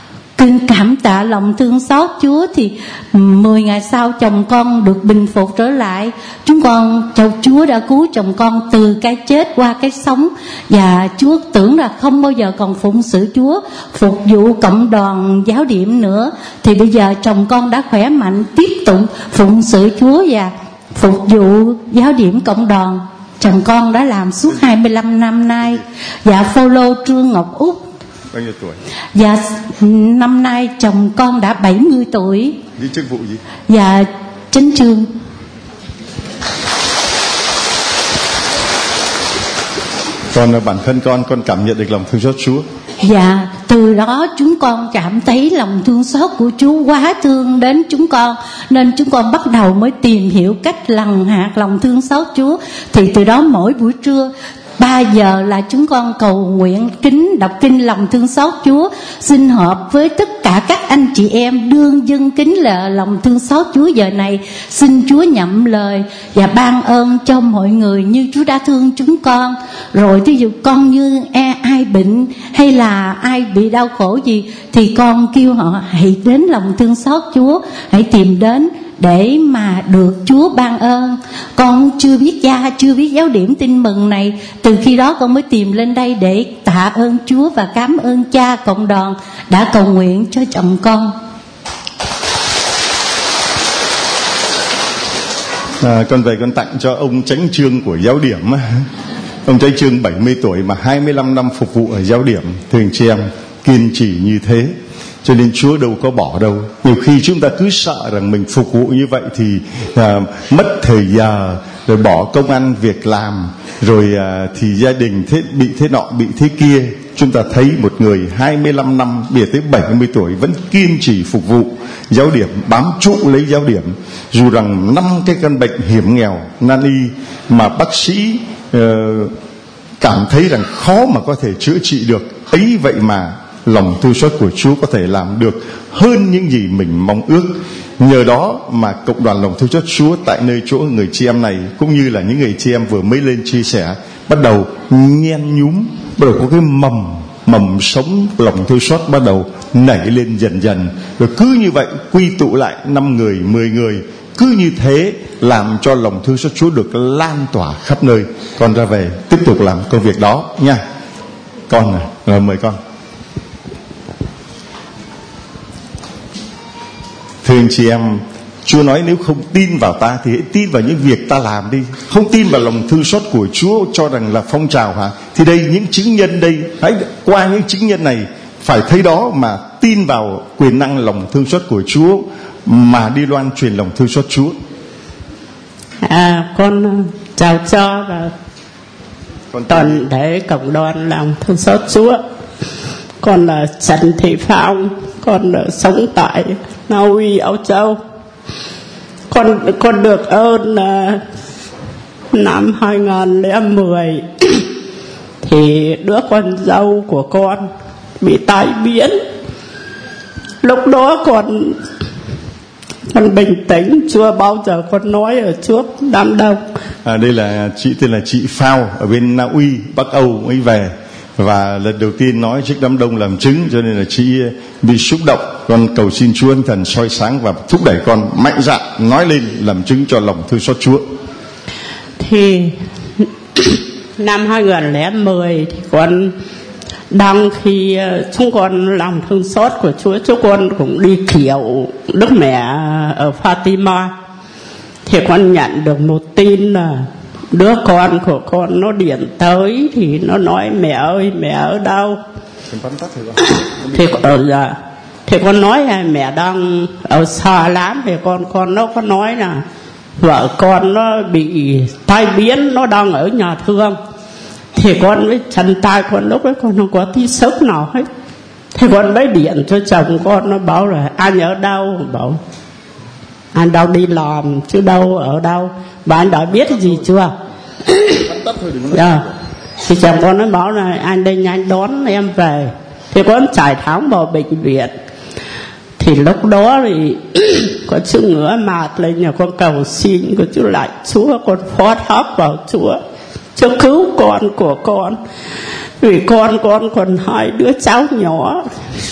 cảm tạ lòng thương xót Chúa. Thì mười ngày sau chồng con được bình phục trở lại. Chúng con chầu Chúa đã cứu chồng con từ cái chết qua cái sống. Và Chúa tưởng là không bao giờ còn phụng sự Chúa, phục vụ cộng đoàn giáo điểm nữa. Thì bây giờ chồng con đã khỏe mạnh, tiếp tục phụng sự Chúa và phục vụ giáo điểm cộng đoàn. Chồng con đã làm suốt hai mươi lăm năm nay. Dạ follow Trương Ngọc Úc. Bao nhiêu tuổi? Dạ năm nay chồng con đã bảy mươi tuổi. Đi chức vụ gì? Dạ chánh chương. Còn bản thân con, con cảm nhận được lòng thương xót Chúa. Dạ từ đó chúng con cảm thấy lòng thương xót của Chúa quá thương đến chúng con, nên chúng con bắt đầu mới tìm hiểu cách lằng hạt lòng thương xót Chúa. Thì từ đó mỗi buổi trưa ba giờ là chúng con cầu nguyện kính, đọc kinh lòng thương xót Chúa, xin hợp với tất cả các anh chị em đương dâng kính là lòng thương xót Chúa giờ này. Xin Chúa nhậm lời và ban ơn cho mọi người như Chúa đã thương chúng con. Rồi thí dụ con như e, ai bệnh hay là ai bị đau khổ gì thì con kêu họ hãy đến lòng thương xót Chúa, hãy tìm đến để mà được Chúa ban ơn. Con chưa biết cha, chưa biết giáo điểm tin mừng này. Từ khi đó con mới tìm lên đây để tạ ơn Chúa và cảm ơn cha cộng đoàn đã cầu nguyện cho chồng con. À, con về con tặng cho ông chánh chương của giáo điểm. Ông Trái Trương bảy mươi tuổi mà hai mươi lăm năm phục vụ ở giáo điểm. Thưa anh chị em, kiên trì như thế, cho nên Chúa đâu có bỏ đâu. Nhiều khi chúng ta cứ sợ rằng mình phục vụ như vậy thì à, mất thời giờ, rồi bỏ công ăn việc làm, rồi à, thì gia đình thế, bị thế nọ bị thế kia. Chúng ta thấy một người hai mươi lăm năm, biệt tới bảy mươi tuổi vẫn kiên trì phục vụ giáo điểm, bám trụ lấy giáo điểm, dù rằng năm cái căn bệnh hiểm nghèo nan y mà bác sĩ uh, cảm thấy rằng khó mà có thể chữa trị được ấy, vậy mà lòng thương xót của Chúa có thể làm được hơn những gì mình mong ước. Nhờ đó mà cộng đoàn lòng thương xót Chúa tại nơi chỗ người chị em này, cũng như là những người chị em vừa mới lên chia sẻ, bắt đầu nhen nhúm, bắt đầu có cái mầm mầm sống lòng thương xót bắt đầu nảy lên dần dần, rồi cứ như vậy quy tụ lại năm người, mười người, cứ như thế làm cho lòng thương xót Chúa được lan tỏa khắp nơi. Con ra về tiếp tục làm công việc đó nha. Con này, rồi mời con. Thưa anh chị em, Chúa nói nếu không tin vào ta thì hãy tin vào những việc ta làm đi. Không tin vào lòng thương xót của Chúa cho rằng là phong trào hả? Thì đây những chứng nhân đây, hãy qua những chứng nhân này phải thấy đó mà tin vào quyền năng lòng thương xót của Chúa mà đi loan truyền lòng thương xót Chúa. À, con chào cho và con toàn thể cộng đoàn lòng thương xót Chúa. Con là Trần Thị Phong, con là sống tại Na Uy, Âu Châu. Con con được ơn là năm hai nghìn lẻ mười thì đứa con dâu của con bị tai biến. Lúc đó con con bình tĩnh, chưa bao giờ con nói ở trước đám đông. À, đây là chị tên là chị Phao ở bên Na Uy, Bắc Âu mới về, và lần đầu tiên nói trước đám đông làm chứng, cho nên là chị bị xúc động. Con cầu xin Chúa Ân Thần soi sáng và thúc đẩy con mạnh dạn nói lên làm chứng cho lòng thương xót Chúa. Thì năm hai nghìn lẻ mười thì con đang khi chúng con lòng thương xót của Chúa, chúng con cũng đi kiệu Đức Mẹ ở Fatima. Thì con nhận được một tin là đứa con của con nó điện tới, thì nó nói mẹ ơi, mẹ ở đâu? Thì ở dạ thì con nói là mẹ đang ở xa lắm. Thì con con nó có nói là vợ con nó bị tai biến, nó đang ở nhà thương. Thì con với chân tay con lúc đấy con không có tí sức nào hết. Thì con mới điện cho chồng con, nó bảo là anh ở đâu? Bảo anh đâu đi làm chứ đâu ở đâu. Và anh đã biết gì chưa? Yeah. Thì chồng con nó bảo là anh đây nhanh đón em về. Thì con chạy thẳng vào bệnh viện. Thì lúc đó thì có chú ngửa mặt lên nhà con cầu xin, có chú lại Chúa, con phó thác vào Chúa, Chúa cứu con của con. Vì con con còn hai đứa cháu nhỏ,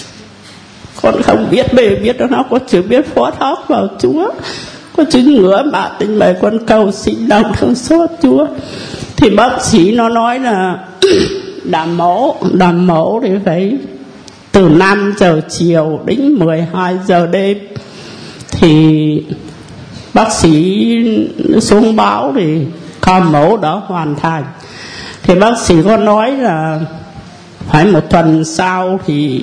con không biết bề biết đó, nó có chỉ biết phó thác vào Chúa. Có chú ngửa mặt lên mày con cầu xin lòng thương xót Chúa. Thì bác sĩ nó nói là đàm mổ, đàm mổ thì phải từ năm giờ chiều đến mười hai giờ đêm. Thì bác sĩ xuống báo thì ca mổ đã hoàn thành. Thì bác sĩ có nói là phải một tuần sau thì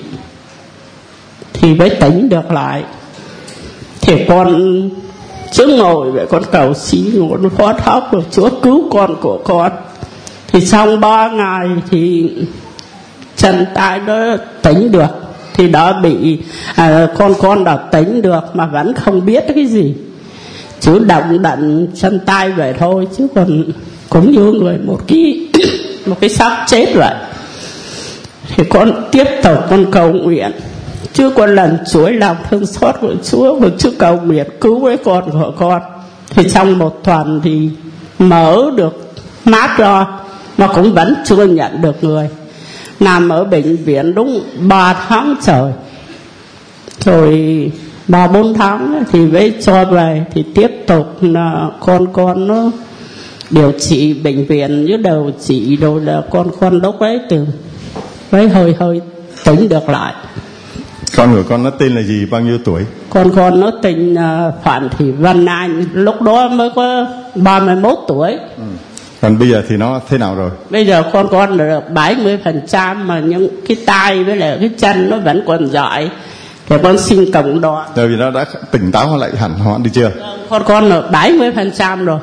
thì mới tỉnh được lại. Thì con chứ ngồi vậy con cầu xin, con phó thác của Chúa cứu con của con. Thì sau ba ngày thì chân tay nó tỉnh được. Thì đã bị à, con con đã tỉnh được mà vẫn không biết cái gì, chứ động đậy chân tay vậy thôi, chứ còn cũng như người một cái một cái xác chết vậy. Thì con tiếp tục con cầu nguyện, chứ con lần chuỗi lòng thương xót của Chúa, của Chúa cầu nguyện cứu với con của con. Thì trong một tuần thì mở được mát ra, mà cũng vẫn chưa nhận được người. Nằm ở bệnh viện đúng ba tháng trời, rồi ba bốn tháng thì mới cho về. Thì tiếp tục là con con nó điều trị bệnh viện với đầu trị, rồi là con con lúc ấy từ mới hơi hơi tỉnh được lại. Con của con nó tên là gì, bao nhiêu tuổi? Con con nó tên uh, Phạm Thị Văn Anh, lúc đó mới có ba mươi mốt tuổi. Ừ. Còn bây giờ thì nó thế nào rồi? Bây giờ con con được bảy mươi phần trăm mà những cái tay với lại cái chân nó vẫn còn giỏi. Thì con xin cộng đoàn. Bởi vì nó đã tỉnh táo lại hẳn hoạn đi chưa? Con con được bảy mươi phần trăm rồi.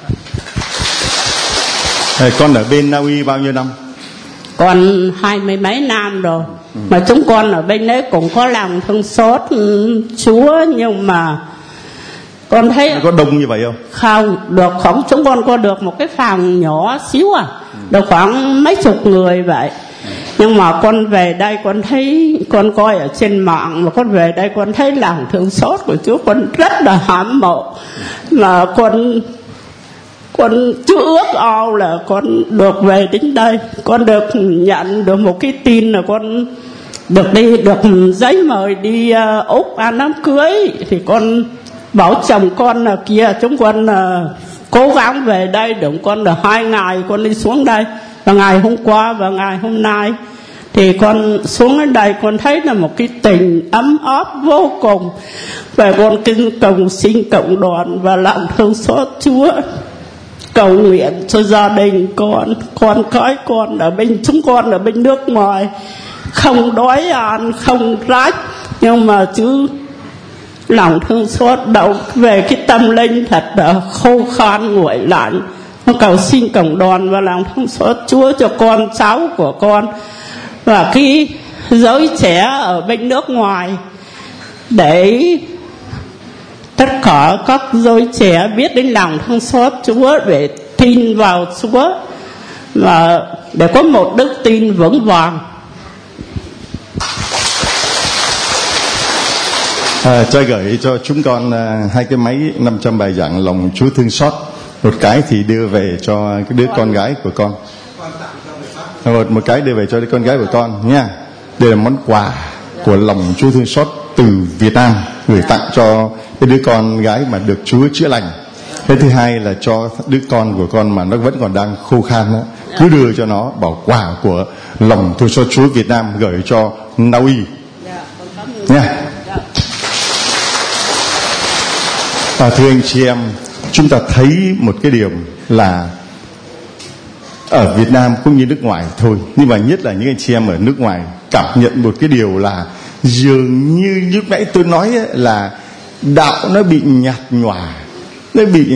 Thế con ở bên Na Uy bao nhiêu năm? Con hai mươi mấy năm rồi. Ừ. Mà chúng con ở bên đấy cũng có lòng thương xót Chúa, nhưng mà con thấy có đông như vậy không? Không, được khoảng chúng con có được một cái phòng nhỏ xíu à, ừ. được khoảng mấy chục người vậy. Ừ. Nhưng mà con về đây con thấy, con coi ở trên mạng mà con về đây con thấy lòng thương xót của Chúa, con rất là hâm mộ. Mà con con chưa ước ao là con được về đến đây, con được nhận được một cái tin là con được đi, được giấy mời đi uh, Úc ăn đám cưới. Thì con bảo chồng con là kia, chúng con uh, cố gắng về đây, đừng con là hai ngày con đi xuống đây, và ngày hôm qua và ngày hôm nay thì con xuống đến đây, con thấy là một cái tình ấm áp vô cùng. Và con kinh cầu xin cộng đoàn và lòng thương xót Chúa, cầu nguyện cho gia đình con, con cái con ở bên, chúng con ở bên nước ngoài không đói ăn, không rách, nhưng mà chứ lòng thương xót đâu về cái tâm linh thật là khô khan nguội lạnh. Con cầu xin cộng đoàn và lòng thương xót Chúa cho con cháu của con và cái giới trẻ ở bên nước ngoài, để tất cả các giới trẻ biết đến lòng thương xót Chúa, để tin vào Chúa và để có một đức tin vững vàng. À, cho gửi cho chúng con uh, hai cái máy năm trăm bài giảng lòng Chúa thương xót, một cái thì đưa về cho cái đứa con gái của con, một một cái đưa về cho đứa con gái của con nha. Đây là món quà của lòng Chúa thương xót từ Việt Nam gửi tặng cho cái đứa con gái mà được Chúa chữa lành. Cái thứ hai là cho đứa con của con mà nó vẫn còn đang khô khan đó, cứ đưa cho nó bảo quà của lòng thương xót Chúa Việt Nam gửi cho Na Uy nha. À, thưa anh chị em, chúng ta thấy một cái điều là ở Việt Nam cũng như nước ngoài thôi, nhưng mà nhất là những anh chị em ở nước ngoài cảm nhận một cái điều là dường như lúc nãy tôi nói ấy, là đạo nó bị nhạt nhòa, nó bị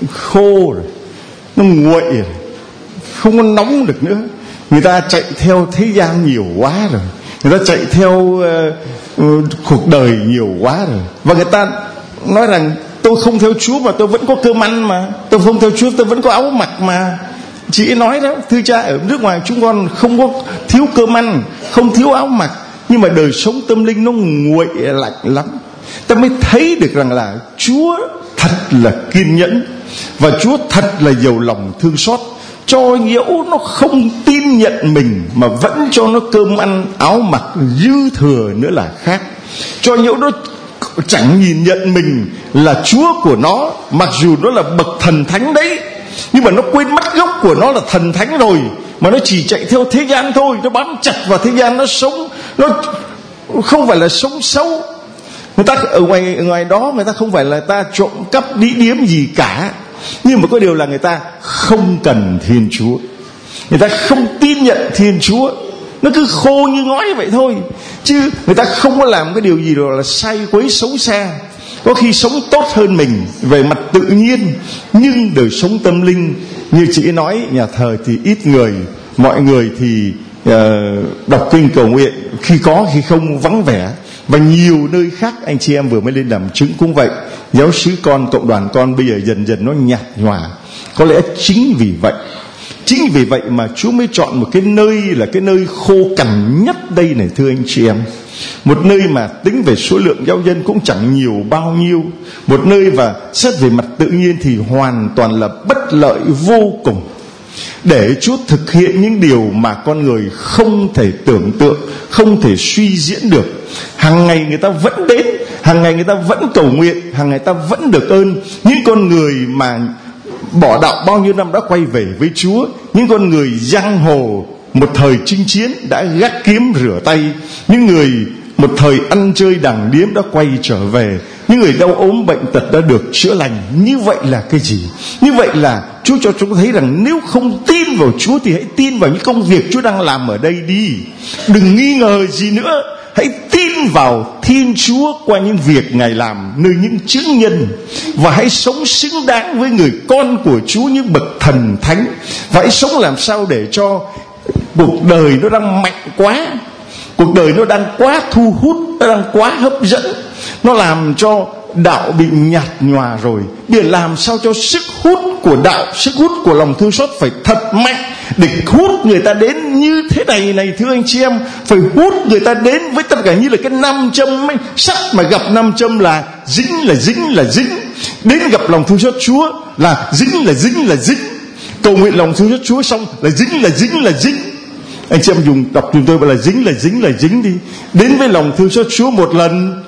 khô rồi, nó nguội rồi, không có nóng được nữa. Người ta chạy theo thế gian nhiều quá rồi, người ta chạy theo uh, uh, cuộc đời nhiều quá rồi, và người ta nói rằng tôi không theo Chúa mà tôi vẫn có cơm ăn, mà tôi không theo Chúa tôi vẫn có áo mặc mà. Chị nói đó, thưa cha, ở nước ngoài chúng con không có thiếu cơm ăn, không thiếu áo mặc, nhưng mà đời sống tâm linh nó nguội lạnh lắm. Ta mới thấy được rằng là Chúa thật là kiên nhẫn, và Chúa thật là giàu lòng thương xót, cho dẫu nó không tin nhận mình mà vẫn cho nó cơm ăn áo mặc dư thừa nữa là khác. Cho dẫu nó chẳng nhìn nhận mình là Chúa của nó, mặc dù nó là bậc thần thánh đấy, nhưng mà nó quên mất gốc của nó là thần thánh rồi, mà nó chỉ chạy theo thế gian thôi, nó bám chặt vào thế gian, nó sống, nó không phải là sống xấu. Người ta ở ngoài, ở ngoài đó người ta không phải là ta trộm cắp đĩ điếm gì cả, nhưng mà có điều là người ta không cần Thiên Chúa, người ta không tin nhận Thiên Chúa, nó cứ khô như ngói vậy thôi, chứ người ta không có làm cái điều gì đó là sai quấy xấu xa. Có khi sống tốt hơn mình về mặt tự nhiên, nhưng đời sống tâm linh như chị nói, nhà thờ thì ít người, mọi người thì uh, đọc kinh cầu nguyện, khi có khi không vắng vẻ. Và nhiều nơi khác anh chị em vừa mới lên làm chứng cũng vậy. Giáo xứ con, cộng đoàn con bây giờ dần dần nó nhạt nhòa. Có lẽ chính vì vậy, chính vì vậy mà Chúa mới chọn một cái nơi là cái nơi khô cằn nhất đây này, thưa anh chị em. Một nơi mà tính về số lượng giáo dân cũng chẳng nhiều bao nhiêu, một nơi và xét về mặt tự nhiên thì hoàn toàn là bất lợi vô cùng, để Chúa thực hiện những điều mà con người không thể tưởng tượng, không thể suy diễn được. Hàng ngày người ta vẫn đến, hàng ngày người ta vẫn cầu nguyện, hàng ngày ta vẫn được ơn. Những con người mà bỏ đạo bao nhiêu năm đã quay về với Chúa, những con người giang hồ một thời chinh chiến đã gác kiếm rửa tay, những người một thời ăn chơi đàng điếm đã quay trở về, những người đau ốm bệnh tật đã được chữa lành. Như vậy là cái gì? Như vậy là Chúa cho chúng ta thấy rằng nếu không tin vào Chúa thì hãy tin vào những công việc Chúa đang làm ở đây đi. Đừng nghi ngờ gì nữa. Hãy tin vào Thiên Chúa qua những việc Ngài làm nơi những chứng nhân. Và hãy sống xứng đáng với người con của Chúa, những bậc thần thánh. Và hãy sống làm sao để cho cuộc đời nó đang mạnh quá, cuộc đời nó đang quá thu hút, nó đang quá hấp dẫn, nó làm cho đạo bị nhạt nhòa rồi. Bây giờ làm sao cho sức hút của đạo, sức hút của lòng thương xót phải thật mạnh để hút người ta đến như thế này này thưa anh chị em. Phải hút người ta đến với tất cả như là cái nam châm ấy. Sắt mà gặp nam châm là dính là dính là dính. Đến gặp lòng thương xót Chúa là dính là dính là dính. Cầu nguyện lòng thương xót Chúa xong là dính là dính là dính. Anh chị em dùng đọc chúng tôi bảo là dính là dính là dính đi. Đến với lòng thương xót Chúa một lần